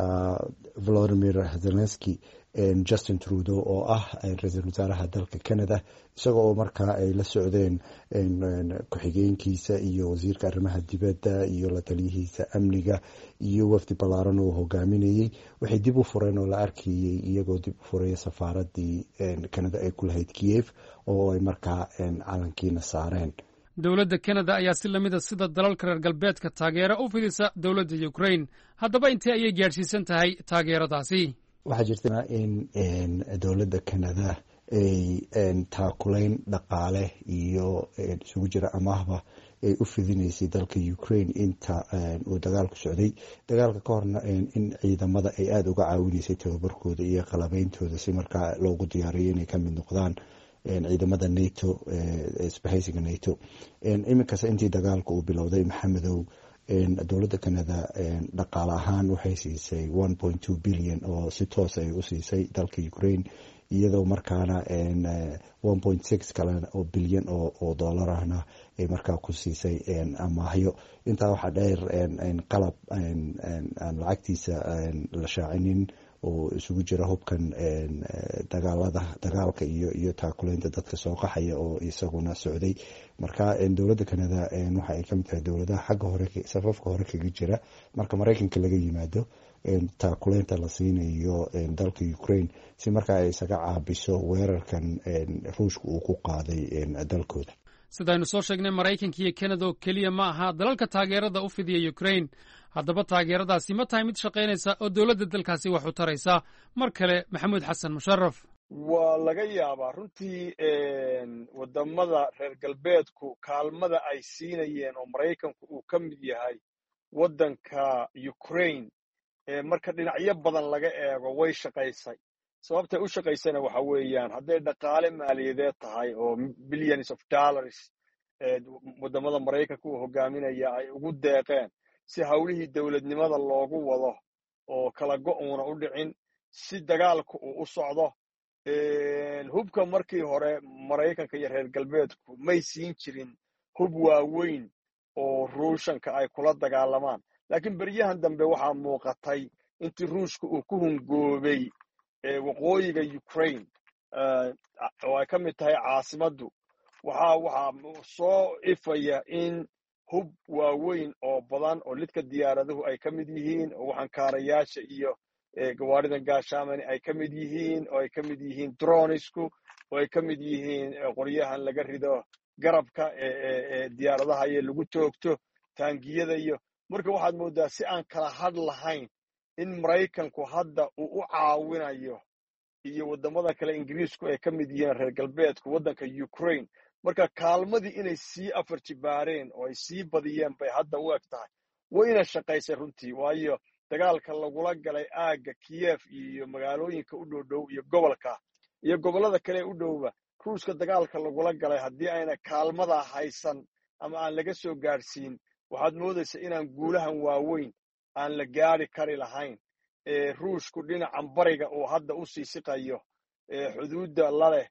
Volodymyr Zelensky Justin Trudeau oo ah ra-iisul wasaaraha dalka Canada isagoo oo markaa ay la socdeen ku-xigeenkiisa iyo wasiirka arrimaha dibadda iyo la taliyihiisa amniga iyo wafdi ballaaran oo hogaaminayey waxay dib u fureen oo la arkayey iyagoo dib u furaya safaaradii Canada ay ku lahayd Kiev oo ay markaa calankiina saareen dowladda Canada ayaa si lamida sida dalalka reer galbeedka taageero u fidisa dowladda Ukraine haddaba intee ayay gaadhsiisan tahay taageeradaasi waxaa jirta in dowladda Canada ay taakulayn dhaqaale iyo isugu jira amaahba ay u fidinaysay dalka Ukraine inta uu dagaalku socday dagaalka ka horna in ciidamada ay aada uga caawinaysay tababarkooda iyo qalabeyntooda si markaa loogu diyaariyo inay ka mid noqdaan ciidamada NATO isbahaysiga NATO iminkasta intii dagaalka uu bilowday maxamedow dowladda Canada dhaqaale ahaan waxay siisay one point two billion oo si toos ay u siisay dalka Ukraine iyadoo markaana one point six kale oo bilyan oo dollar ahna ay markaa ku siisay amaahyo intaa waxaa dheer qalab aan lacagtiisa la shaacinin oo isugu jira hubkan dagaalada dagaalka iyo iyo taakulaynta dadka soo qaxaya oo isaguna socday marka dowladda Canada waxa ay ka mid tahay dowladaha xagga hore safafka hore kaga jira marka Mareykanka laga yimaado taakulaynta la siinayo dalka Ukraine si markaa ay isaga caabiso weerarkan ruushku uu ku qaaday dalkooda sidaynu soo sheegnay Mareykanka iyo Canada oo keliya ma aha dalalka taageerada u fidiya Ukraine haddaba taageeradaasi ma tahay mid shaqaynaysa oo dowladda dalkaasi wax u taraysa mar kale maxamuud xasan musharaf waa laga yaabaa runtii wadamada reer galbeedku kaalmada ay siinayeen oo Mareykanku uu ka mid yahay waddanka Ukraine marka dhinacyo badan laga eego way shaqaysay sababtay u shaqaysana waxa weeyaan hadday dhaqaale maaliyadeed tahay oo billions of dollars wadamada Mareykanka uu hogaaminaya ay ugu deeqeen si hawlihii dowladnimada loogu wado oo kala go-uuna u dhicin, si dagaalku uu u socdo. hubka markii hore Maraykanka iyo reer galbeedku may siin jirin hub waaweyn oo ruushanka ay kula dagaalamaan, laakiin beryahan dambe waxaa muuqatay intii ruushka uu ku hungoobay waqooyiga Ukraine oo ay ka mid tahay caasimaddu, waxaa waxaa soo ifaya in hub waaweyn oo badan oo lidka diyaaraduhu ay ka mid yihiin, oo waxankaarayaasha iyo gawaaridan gaashaamani ay ka mid yihiin, oo ay ka mid yihiin dronisku, oo ay ka mid yihiin qoryahan laga rido garabka ee diyaaradaha iyo lagu toogto taangiyada. iyo marka waxaad moodaa si aan kala had lahayn in Maraykanku hadda uu u caawinayo iyo waddamada kale Ingiriisku ay ka mid yihiin reer galbeedku waddanka Ukraine. marka kaalmadii inay sii afar jibaareen oo ay sii badiyeen bay hadda u eg tahay. wayna shaqaysay runtii, waayo dagaalka lagula galay aagga Kiev iyo magaalooyinka u dhow dhow iyo gobolka iyo gobollada kale u dhowba, ruushka dagaalka lagula galay haddii ayna kaalmada haysan ama aan laga soo gaadhsiin, waxaad moodaysa inaan guulahan waaweyn aan la gaari kari lahayn. ruushku dhinacan bariga uu hadda u sii siqayo xuduudda la leh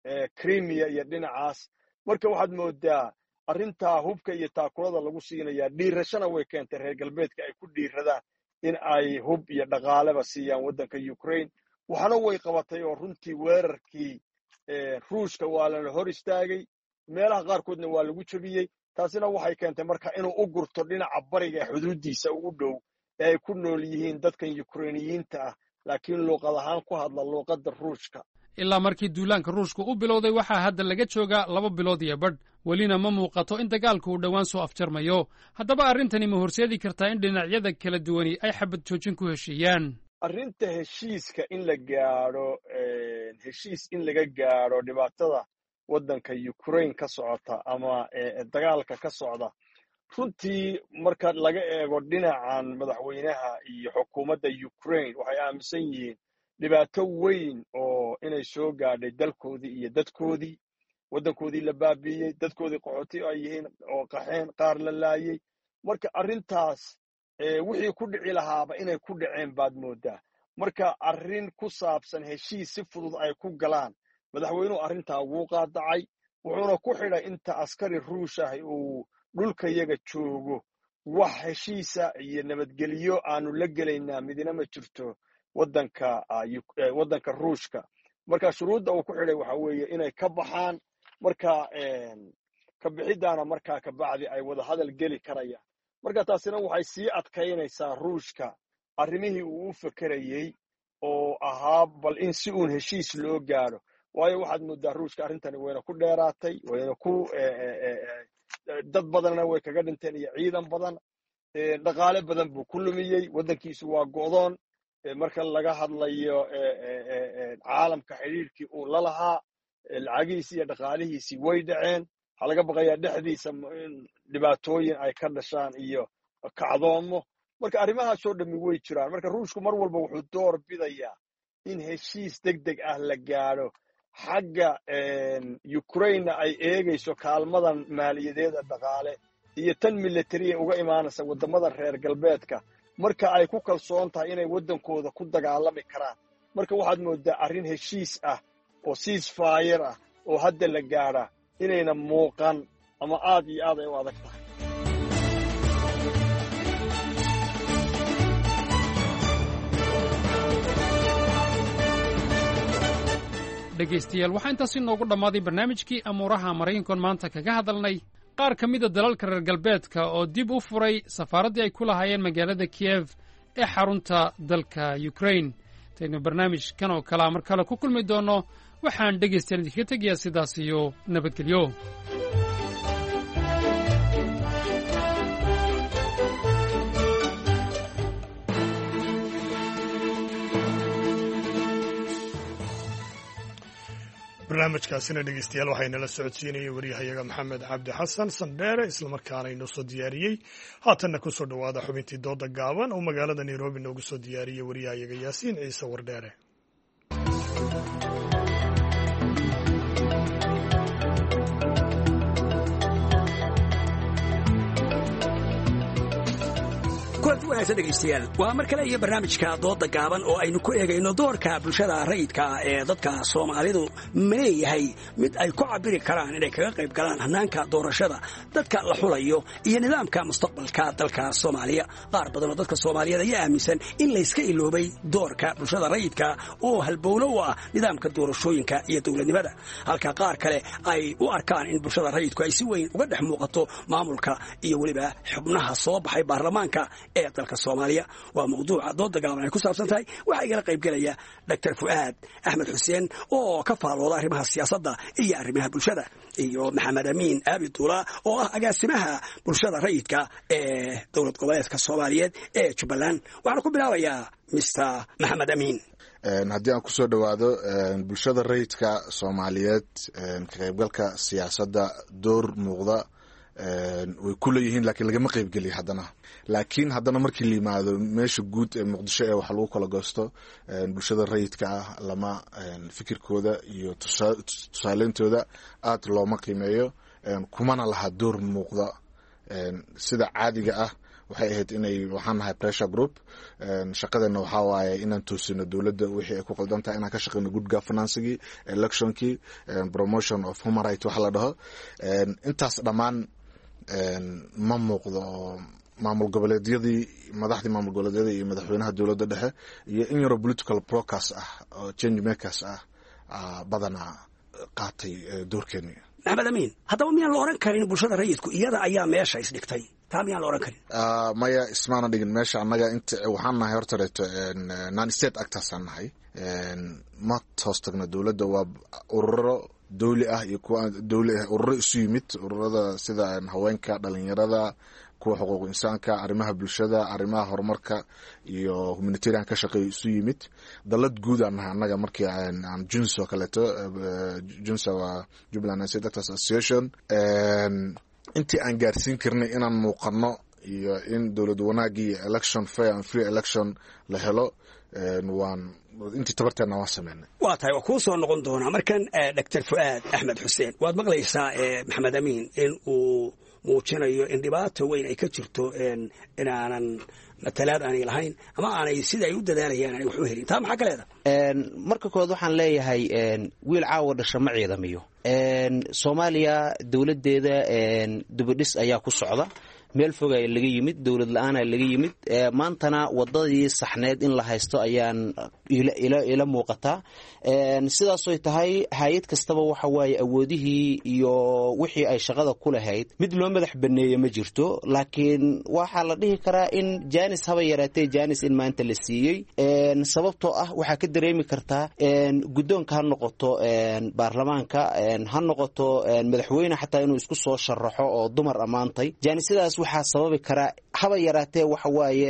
Crimea iyo dhinacaas. marka waxaad moodaa arrintaa hubka iyo taakulada lagu siinayaa dhiirashana way keentay reer galbeedka ay ku dhiiradaan in ay hub iyo dhaqaaleba siiyaan waddanka Ukraine. waxana way qabatay oo runtii weerarkii ruushka waa lana hor istaagay, meelaha qaarkoodna waa lagu jebiyey. taasina waxay keentay marka inuu u gurto dhinaca bariga ee xuduuddiisa ugu dhow ee ay ku nool yihiin dadkan Ukrainiyiinta ah, laakiin luuqad ahaan ku hadla luuqadda ruushka. ilaa markii duulaanka ruushka u bilowday waxaa hadda laga joogaa laba bilood iyo badh, welina ma muuqato in dagaalku uu dhowaan soo afjarmayo. haddaba arrintani ma horseedi kartaa in dhinacyada kala duwani ay xabad joojin ku heshiiyaan? arrinta heshiiska in la gaadho heshiis in laga gaadho dhibaatada waddanka Ukraine ka socota ama dagaalka ka socda, runtii marka laga eego dhinacan madaxweynaha iyo xukuumadda Ukraine waxay aaminsan yihiin dhibaato weyn oo inay soo gaadhay dalkoodii iyo dadkoodii, waddankoodii la baabiiyey, dadkoodii qaxooti ay yihiin oo qaxeen, qaar la laayey. marka arrintaas wixii ku dhici lahaaba inay ku dhaceen baad moodaa. marka arrin ku saabsan heshiis si fudud ay ku galaan, madaxweynuhu arrintaa wuu qaadacay, wuxuuna ku xidhay inta askari ruush ah uu dhulka yaga joogo wax heshiisa iyo nabadgelyo aanu la gelaynaa midina ma jirto waddanka waddanka ruushka. marka shuruudda uu ku xidhay waxa weeye inay ka baxaan, marka ka bixidaana markaa ka bacdi ay wada hadal geli karayaan. marka taasina waxay sii adkaynaysaa ruushka arrimihii uu u fekerayey oo ahaa bal in si uun heshiis loo gaadho, waayo waxaad moodaa ruushka arrintani wayna ku dheeraatay, wayna ku dad badanna way kaga dhinteen iyo ciidan badan, dhaqaale badan buu ku lumiyey, waddankiisu waa go'doon. marka laga hadlayo caalamka xidhiirkii uu la lahaa, lacagihiisii iyo dhaqaalihiisii way dhaceen. waxaa laga baqayaa dhexdiisa dhibaatooyin ay ka dhashaan iyo kacdoomo. marka arrimahaasoo dhammi way jiraan. marka ruushku mar walba wuxuu door bidayaa in heshiis deg deg ah la gaadho. xagga Ukraine ay eegayso kaalmadan maaliyadeeda dhaqaale iyo tan militariya uga imaanaysa waddamada reer galbeedka, marka ay ku kalsoon tahay inay waddankooda ku dagaalami karaan. marka waxaad moodaa arrin heshiis ah oo ceasefire ah oo hadda la gaadhaa inayna muuqan ama aad iyo aad ay u adag tahay. dhegaystayaal waxaa intaasi noogu dhammaaday barnaamijkii amuuraha maraykankoon maanta kaga hadalnay qaar ka mida dalalka reer galbeedka oo dib u furay safaaraddii ay ku lahaayeen magaalada Kiev ee xarunta dalka Ukraine. taynu barnaamijkan oo kalea mar kale ku kulmi doonno, waxaan dhegaystayaal idinkaga tegayaa sidaas iyo nabadgelyo. barnaamijkaasina dhegeystayaal waxaynala socodsiinayay waryahayaga maxamed cabdi xasan sandheere, islamarkaana inoo soo diyaariyey. haatanna ku soo dhowaada xubintii dooda gaaban oo magaalada nairobi noogu soo diyaariyey waryahayaga yaasiin ciise wardheere. kulanti wanaagsan dhegaystayaal waa mar kale iyo barnaamijka dooda gaaban oo aynu ku eegayno doorka bulshada rayidka ee dadka Soomaalidu ma leeyahay mid ay ku cabiri karaan inay kaga qayb galaan hanaanka doorashada dadka la xulayo iyo nidaamka mustaqbalka dalka Soomaaliya qaar badan oo dadka Soomaaliyeed ayaa aaminsan in la iska iloobay doorka bulshada rayidka oo halbowlo u ah nidaamka doorashooyinka iyo dawladnimada halka qaar kale ay u arkaan in bulshada rayidku ay si weyn uga dhex muuqato maamulka iyo waliba xubnaha soo baxay baarlamaanka ee dalka Soomaaliya waa mawduuca dooda gaaban ay ku saabsan tahay waxa igala qayb galaya Doctor Fuad Ahmed Hussein oo ka faalooda arrimaha siyaasadda iyo arrimaha bulshada iyo Maxamed Amin Abdullah oo ah agaasimaha bulshada rayidka ee dowlad goboleedka Soomaaliyeed ee Jubbaland waxaan ku bilaabayaa Mister Maxamed Amin haddii aan ku soo dhawaado bulshada rayidka Soomaaliyeed ka qaybgalka siyaasadda door muuqda way ku leeyihiin laakiin lagama qaybgeliyo haddana laakiin haddana markii la yimaado meesha guud ee muqdisho ee wax lagu kala goosto bulshada rayidka ah lama fikirkooda iyo tusaaleyntooda aad looma qiimeeyo kumana laha door muuqda sida caadiga ah waxay ahayd inay waxaan nahay pressure group shaqadeena waxaa waaye inaan toosino dowladda wixii ay ku qaldan tahay inaan ka shaqeyno good governance-gii electionkii promotion of human rights waxa la dhaho intaas dhammaan ma muuqdo maamul goboleedyadii madaxdii maamul goboleedyada iyo madaxweynaha dowladda dhexe iyo in yaro political process ah oo change makers ah badanaa qaatay doorkeeni Maxamed Amin haddaba miyaan la oran karin bulshada rayidku iyada ayaa meesha isdhigtay taa miyaan la oran karin maya ismaana dhigin meesha annaga inta waxaan nahay horta reeto non state actors aan nahay ma toos tagna dowladda waa ururo dawli ah iyo kuwa dawli ah ururo isu yimid ururada sida haweenka dhalinyarada kuwa xuquuq insaanka arrimaha bulshada arrimaha horumarka iyo humanitarian ka shaqeeyo isu yimid dalad guud aan nahay annaga markii aan junso kaleeto junso waa Jubaland State Actors Association intii aan gaarsiin karnay inaan muuqano iyo in dowlad wanaagii election fair and free election la helo waan intii tabarteena waa sameynay waa tahay waa kuu soo noqon doonaa markan Doctor Fuad Ahmed Hussein waad maqlaysaa Maxamed Amin in uu muujinayo in dhibaato weyn ay ka jirto inaanan matalaad aanay lahayn ama aanay sida ay u dadaalayaan aanay wax u helin taa maxaa ka leedahay marka kood waxaan leeyahay wiil caawa dhasha ma ciidamiyo Soomaaliya dawladeeda dubadhis ayaa ku socda meel fog ay laga yimid dawlad la'aan ay laga yimid maantana wadadii saxneed in la haysto ayaan ila ila muuqata sidaas oo tahay hay'ad kastaba waxa waaye awoodihii iyo wixii ay shaqada ku lahayd mid loo madax baneeyo ma jirto laakiin waxa la dhihi karaa in Janice haba yaraatay Janice in maanta la siiyay sababtoo ah waxa ka dareemi kartaa gudoonka ha noqoto baarlamaanka ha noqoto madaxweyne xataa inuu isku soo sharaxo oo dumar amaantay Janice sidaas waxa sababi kara haba yaraatee waxa waaye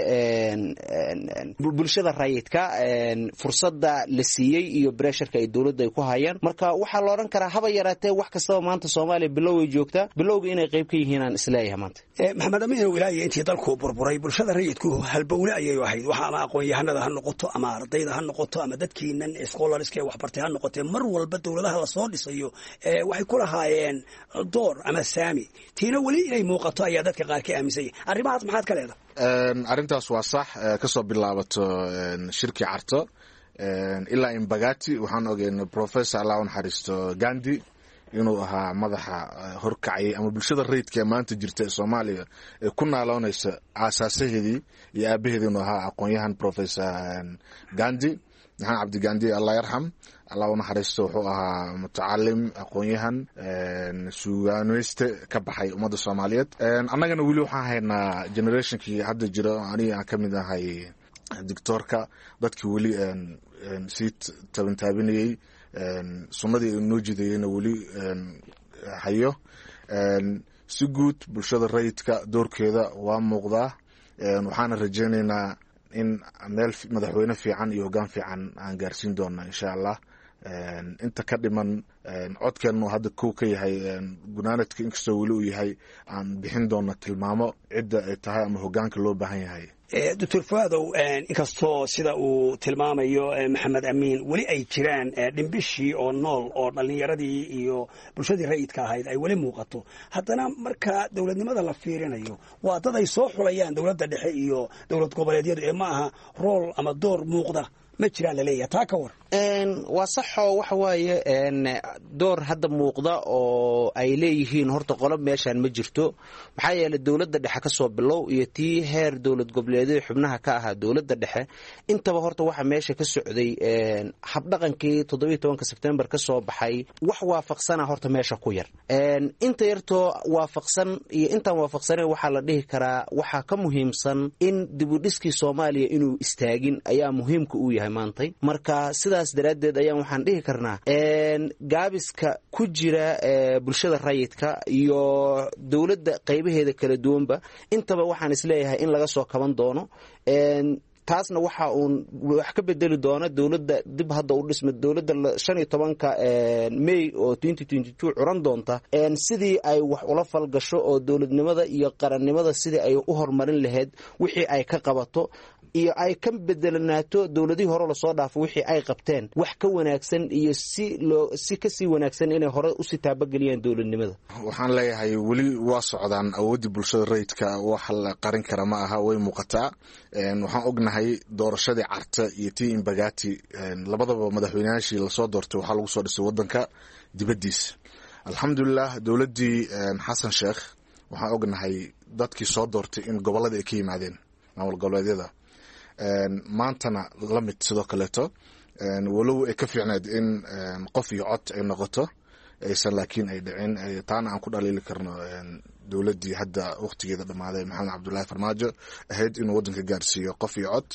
bulshada rayidka fursada la siiyay iyo pressure-ka ay dawladda ay ku hayaan marka waxa la oran karaa haba yaraatee wax kasta maanta Soomaaliya bilow ay joogta bilowga inay qayb ka yihiin aan isleeyahay maanta Maxamed Amin wilaayay intii dalku burburay bulshada rayidku halbowle ayay ahayd waxa ama aqoon yahanada ha noqoto ama ardayda ha noqoto ama dadkiinan scholars-ka wax bartay ha noqotee mar walba dawladaha la soo dhisayo waxay ku lahaayeen door ama saami tiina wali inay muuqato ayaa dadka qaar ka aaminsan arrimahaas maxaad ka leedahay arrintaas waa sax ka soo bilaabato shirki carto ilaa in Bagati waxaan ogeynay Professor Alawan Haristo Gandhi inuu ahaa madaxa horkacay ama bulshada rayidka ee maanta jirta ee Soomaaliya ee ku naaloonaysa aasaasaheedii iyo aabaheedii inuu ahaa aqoon-yahan Professor Gandhi Maxamed Cabdi Gandhi Allah yarham Alawan Haristo wuxuu ahaa mutacallim aqoon-yahan suugaaniste ka baxay ummadda Soomaaliyeed annagana weli waxaan haynaa generationkii hadda jira aniga aan ka mid ahay doctorka dadkii weli si taban taabinayay sunnadii noo jidayna weli hayo si guud bulshada rayidka doorkeeda waa muuqdaa waxaana rajaynaynaa in meel madaxweyne fiican iyo hoggaan fiican aan gaarsiin doona insha Allah inta ka dhiman codkeenu hadda kow ka yahay gunaanadka inkastoo weli uu yahay aan bixin doona tilmaamo cidda ay tahay ama hoggaanka loo baahan yahay doctor fuaadow inkastoo sida uu tilmaamayo maxamed amiin weli ay jiraan dhimbishii oo nool oo dhallinyaradii iyo bulshadii rayidka ahayd ay weli muuqato haddana marka dowladnimada la fiirinayo waa dad ay soo xulayaan dowladda dhexe iyo dowlad goboleedyadu ee ma aha rool ama door muuqda ma jiraan laleeyahay taa ka war waa saxoo waxa waaye door hadda muuqda oo ay leeyihiin horta qolob meeshaan ma jirto maxaa yeelay dowladda dhexe ka soo bilow iyo tii heer dowlad goboleedyada xubnaha ka ahaa dowladda dhexe intaba horta waxa meesha ka socday habdhaqankii toddobiyo tobanka sebtembar ka soo baxay wax waafaqsana horta meesha ku yar inta yartoo waafaqsan iyo intaan waafaqsaneyn waxaa la dhihi karaa waxaa ka muhiimsan in dibudhiskii soomaaliya inuu istaagin ayaa muhiimka uu yahay maantay marka sidaas daraaddeed ayaan waxaan dhihi karnaa gaabiska ku jira bulshada rayidka iyo dowladda qaybaheeda kala duwanba intaba waxaan isleeyahay in laga soo kaban doono taasna waxa uun wax ka bedeli doona dowladda dib hadda u dhisma dowladda shan iyo tobanka may oo twenty twenty two curan doonta sidii ay wax ula falgasho oo dowladnimada iyo qarannimada sidii ay u horumarin lahayd wixii ay ka qabato iyo ay ka bedelanaato dowladihii hore lasoo dhaafo wixii ay qabteen wax ka wanaagsan iyo si loo si ka sii wanaagsan inay hore u sii taabageliyaan dowladnimada waxaan leeyahay weli waa socdaan awooddii bulshada rayidka wax la qarin kara ma aha way muuqataa waxaan ognahay doorashadii carta iyo tii imbagati labadaba madaxweynayaashii lasoo doortay waxaa lagu soo dhisay waddanka dibaddiisa alxamdulilah dowladdii xasan sheekh waxaan ognahay dadkii soo doortay in gobollada ay ka yimaadeen maamul goboleedyada maantana la mid sidoo kaleeto walow ay ka fiicneed in qof iyo cod ay noqoto aysan laakiin ay dhicin taana aan ku dhaliili karno dowladdii hadda wakhtigeeda dhammaaday maxamed cabdullaahi farmaajo ahayd inuu waddanka gaarsiiyo qof iyo cod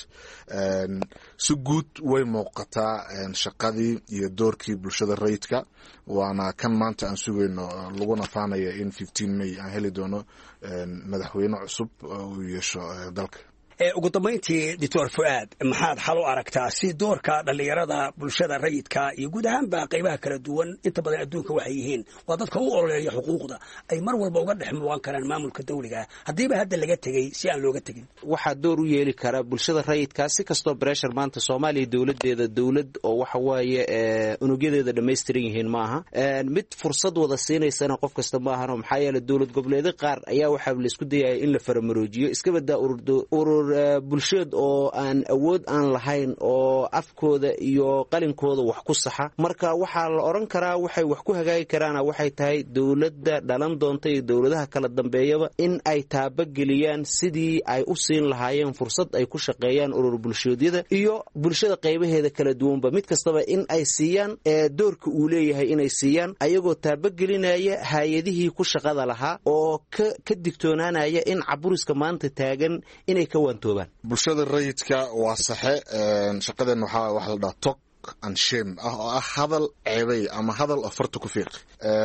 si guud way muuqataa shaqadii iyo doorkii bulshada rayidka waana kan maanta aan sugayno laguna faanaya in fifteen may aan heli doono madaxweyne cusub uu yeesho dalka ugu dambayntii doctor fuaad maxaad xal u aragtaa si doorka dhallinyarada bulshada rayidka iyo guud ahaanba qaybaha kala duwan inta badan adduunka waxay yihiin waa dadka u ololeeya xuquuqda ay mar walba uga dhex muuqan karaan maamulka dawliga haddiiba hadda laga tegey si aan looga tegin waxaa door u yeeli kara bulshada rayidka si kastoo breshar maanta soomaaliya dowladeeda dowlad oo waxa waaye unugyadeeda dhammaystiran yihiin maaha mid fursad wada siinaysana qof kasta maahano maxaa yeelay dowlad goboleedyo qaar ayaa waxaa laisku dayaya in la faramaroojiyo iska badaa urur bulsheed oo aan awood aan lahayn oo afkooda iyo qalinkooda wax ku saxa marka waxaa la oran karaa waxay wax ku hagaagi karaana waxay tahay dowladda dhalan doonta iyo dowladaha kala dambeeyaba in ay taabageliyaan sidii ay u siin lahaayeen fursad ay ku shaqeeyaan urur bulsheedyada iyo bulshada qaybaheeda kala duwanba mid kastaba in ay siiyaan doorka uu leeyahay inay siiyaan ayagoo taabagelinaya hay-adihii ku shaqada lahaa oo ka digtoonaanaya in caburiska maanta taagan inay ka bulshada rayidka waa saxe shaqadeen waxaa wax la dhaha tok and shame ah oo ah hadal ceebay ama hadal oo farta ku fiiq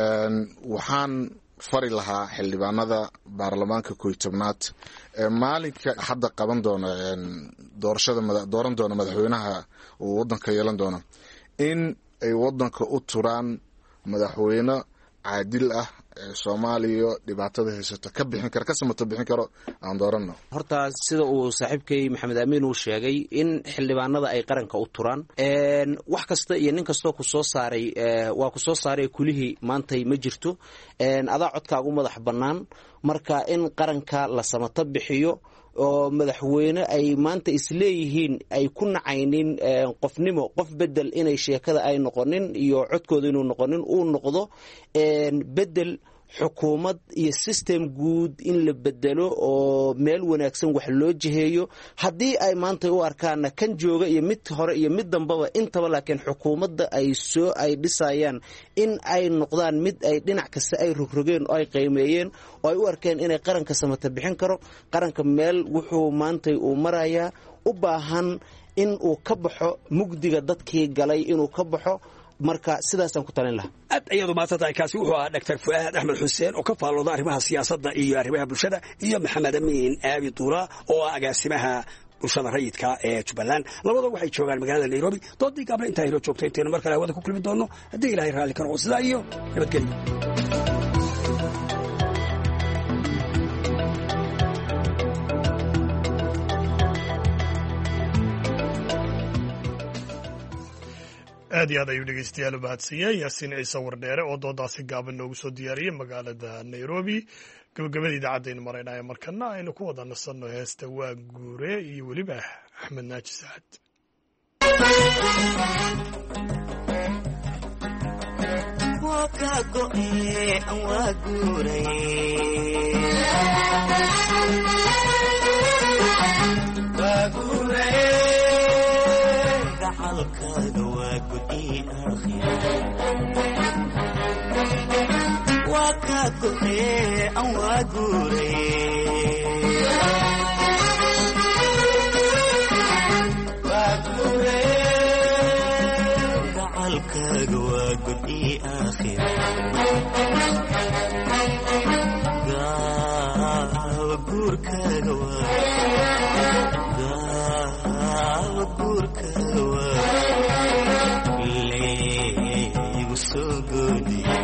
waxaan fari lahaa xildhibaanada baarlamaanka kooiyo tobnaad maalinka hadda qaban doona doorashada dooran doona madaxweynaha uu waddanka yeelan doono in ay waddanka u turaan madaxweyne caadil ah soomaaliya dhibaatada haysata ka bixin kara ka samato bixin karo aan dooranno horta sida uu saaxiibkay maxamed amiin uu sheegay in xildhibaanada ay qaranka u turaan wax kasta iyo nin kastoo ku soo saaray waa ku soo saaray kulihii maantay ma jirto adaa codkaagu madax bannaan marka in qaranka la samato bixiyo oo madaxweyne ay maanta isleeyihiin ay ku nacaynin qofnimo qof bedel inay sheekada ay noqonin iyo codkooda inuu noqonin uu noqdo bedel xukuumad iyo system guud in la bedelo oo meel wanaagsan wax loo jiheeyo haddii ay maanta u arkaana kan jooga iyo mid hore iyo mid dambaba intaba laakiin xukuumadda ay soo ay dhisayaan in ay noqdaan mid ay dhinac kasta ay rogrogeen oo ay qiimeeyeen oo ay u arkeen inay qaranka samata bixin karo qaranka meel wuxuu maanta uu marayaa u baahan in uu ka baxo mugdiga dadkii galay inuu ka baxo marka sidaasaan ku talin lahaa aad ayadu maadsantahay kaasi wuxuu ahaa doctor fuaad axmed xuseen oo ka faallooda arrimaha siyaasadda iyo arrimaha bulshada iyo maxamed amiin aabi duula oo ah agaasimaha bulshada rayidka ee jubbaland labada waxay joogaan magaalada nairobi doodii gaable intaa hilo joogto intaynu mar kale hawada ku kulmi doonno haddii ilaahay raalli ka noqo sidaa iyo nabadgelyo aad iyo aad ayuu dhegeystayaal u mahadsanyahay yaasiin ciise wardheere oo doodaasi gaaban noogu soo diyaariyey magaalada nairobi. gabagabada idaacadaynu maraynaya markana aynu ku wada nasanno heesta waa guure iyo weliba axmed naaji sacad. gacalkaaga waa gudi waa ka go'ee aan waa guure gacalkaaga waa gudi aakhira gaawa guurkaaga waa gaawa guurkaaga waa leegu soo goodiye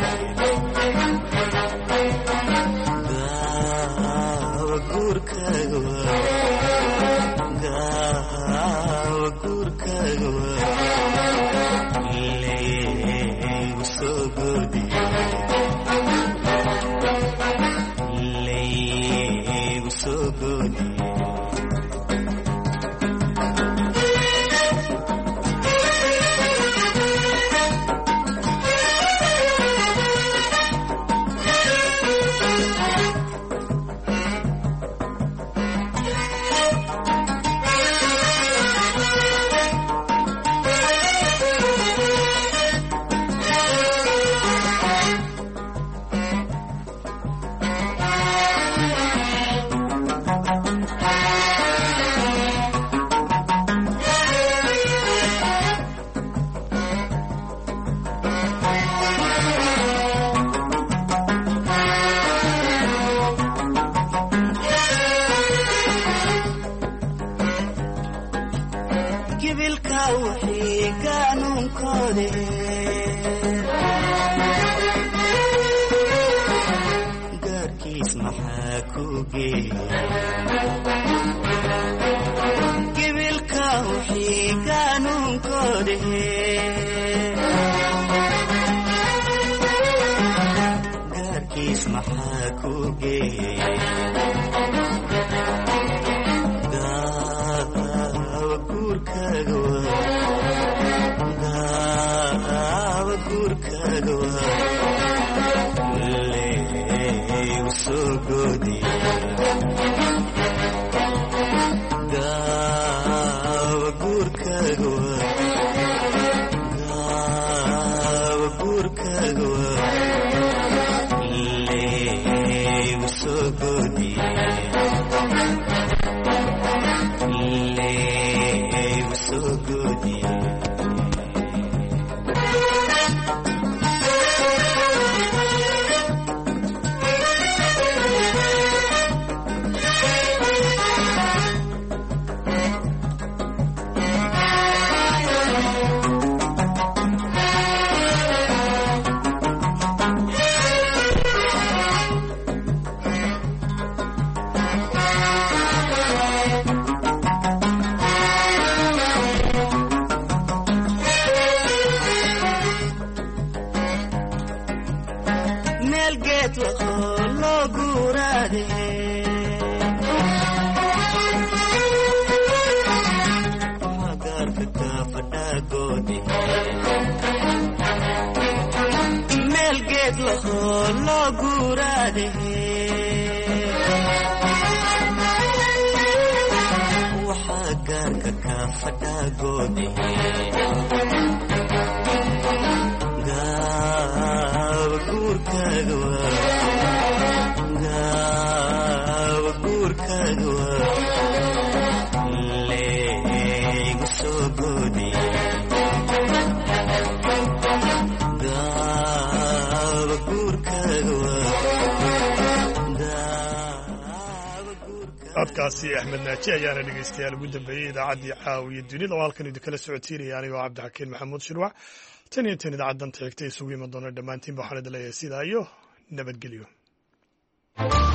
codkaasi axmed naaji ayaana dhegeystayaal ugu dambeeyey idaacaddii caawiya dunida oo halkan idinkala socotiinaya anigoo cabdixakiin maxamuud shirwac tan iyo tan idaacaddan taegtay isugu iman doona dhammaantiinba waxaan idin leeyahay sidaa iyo nabadgelyo.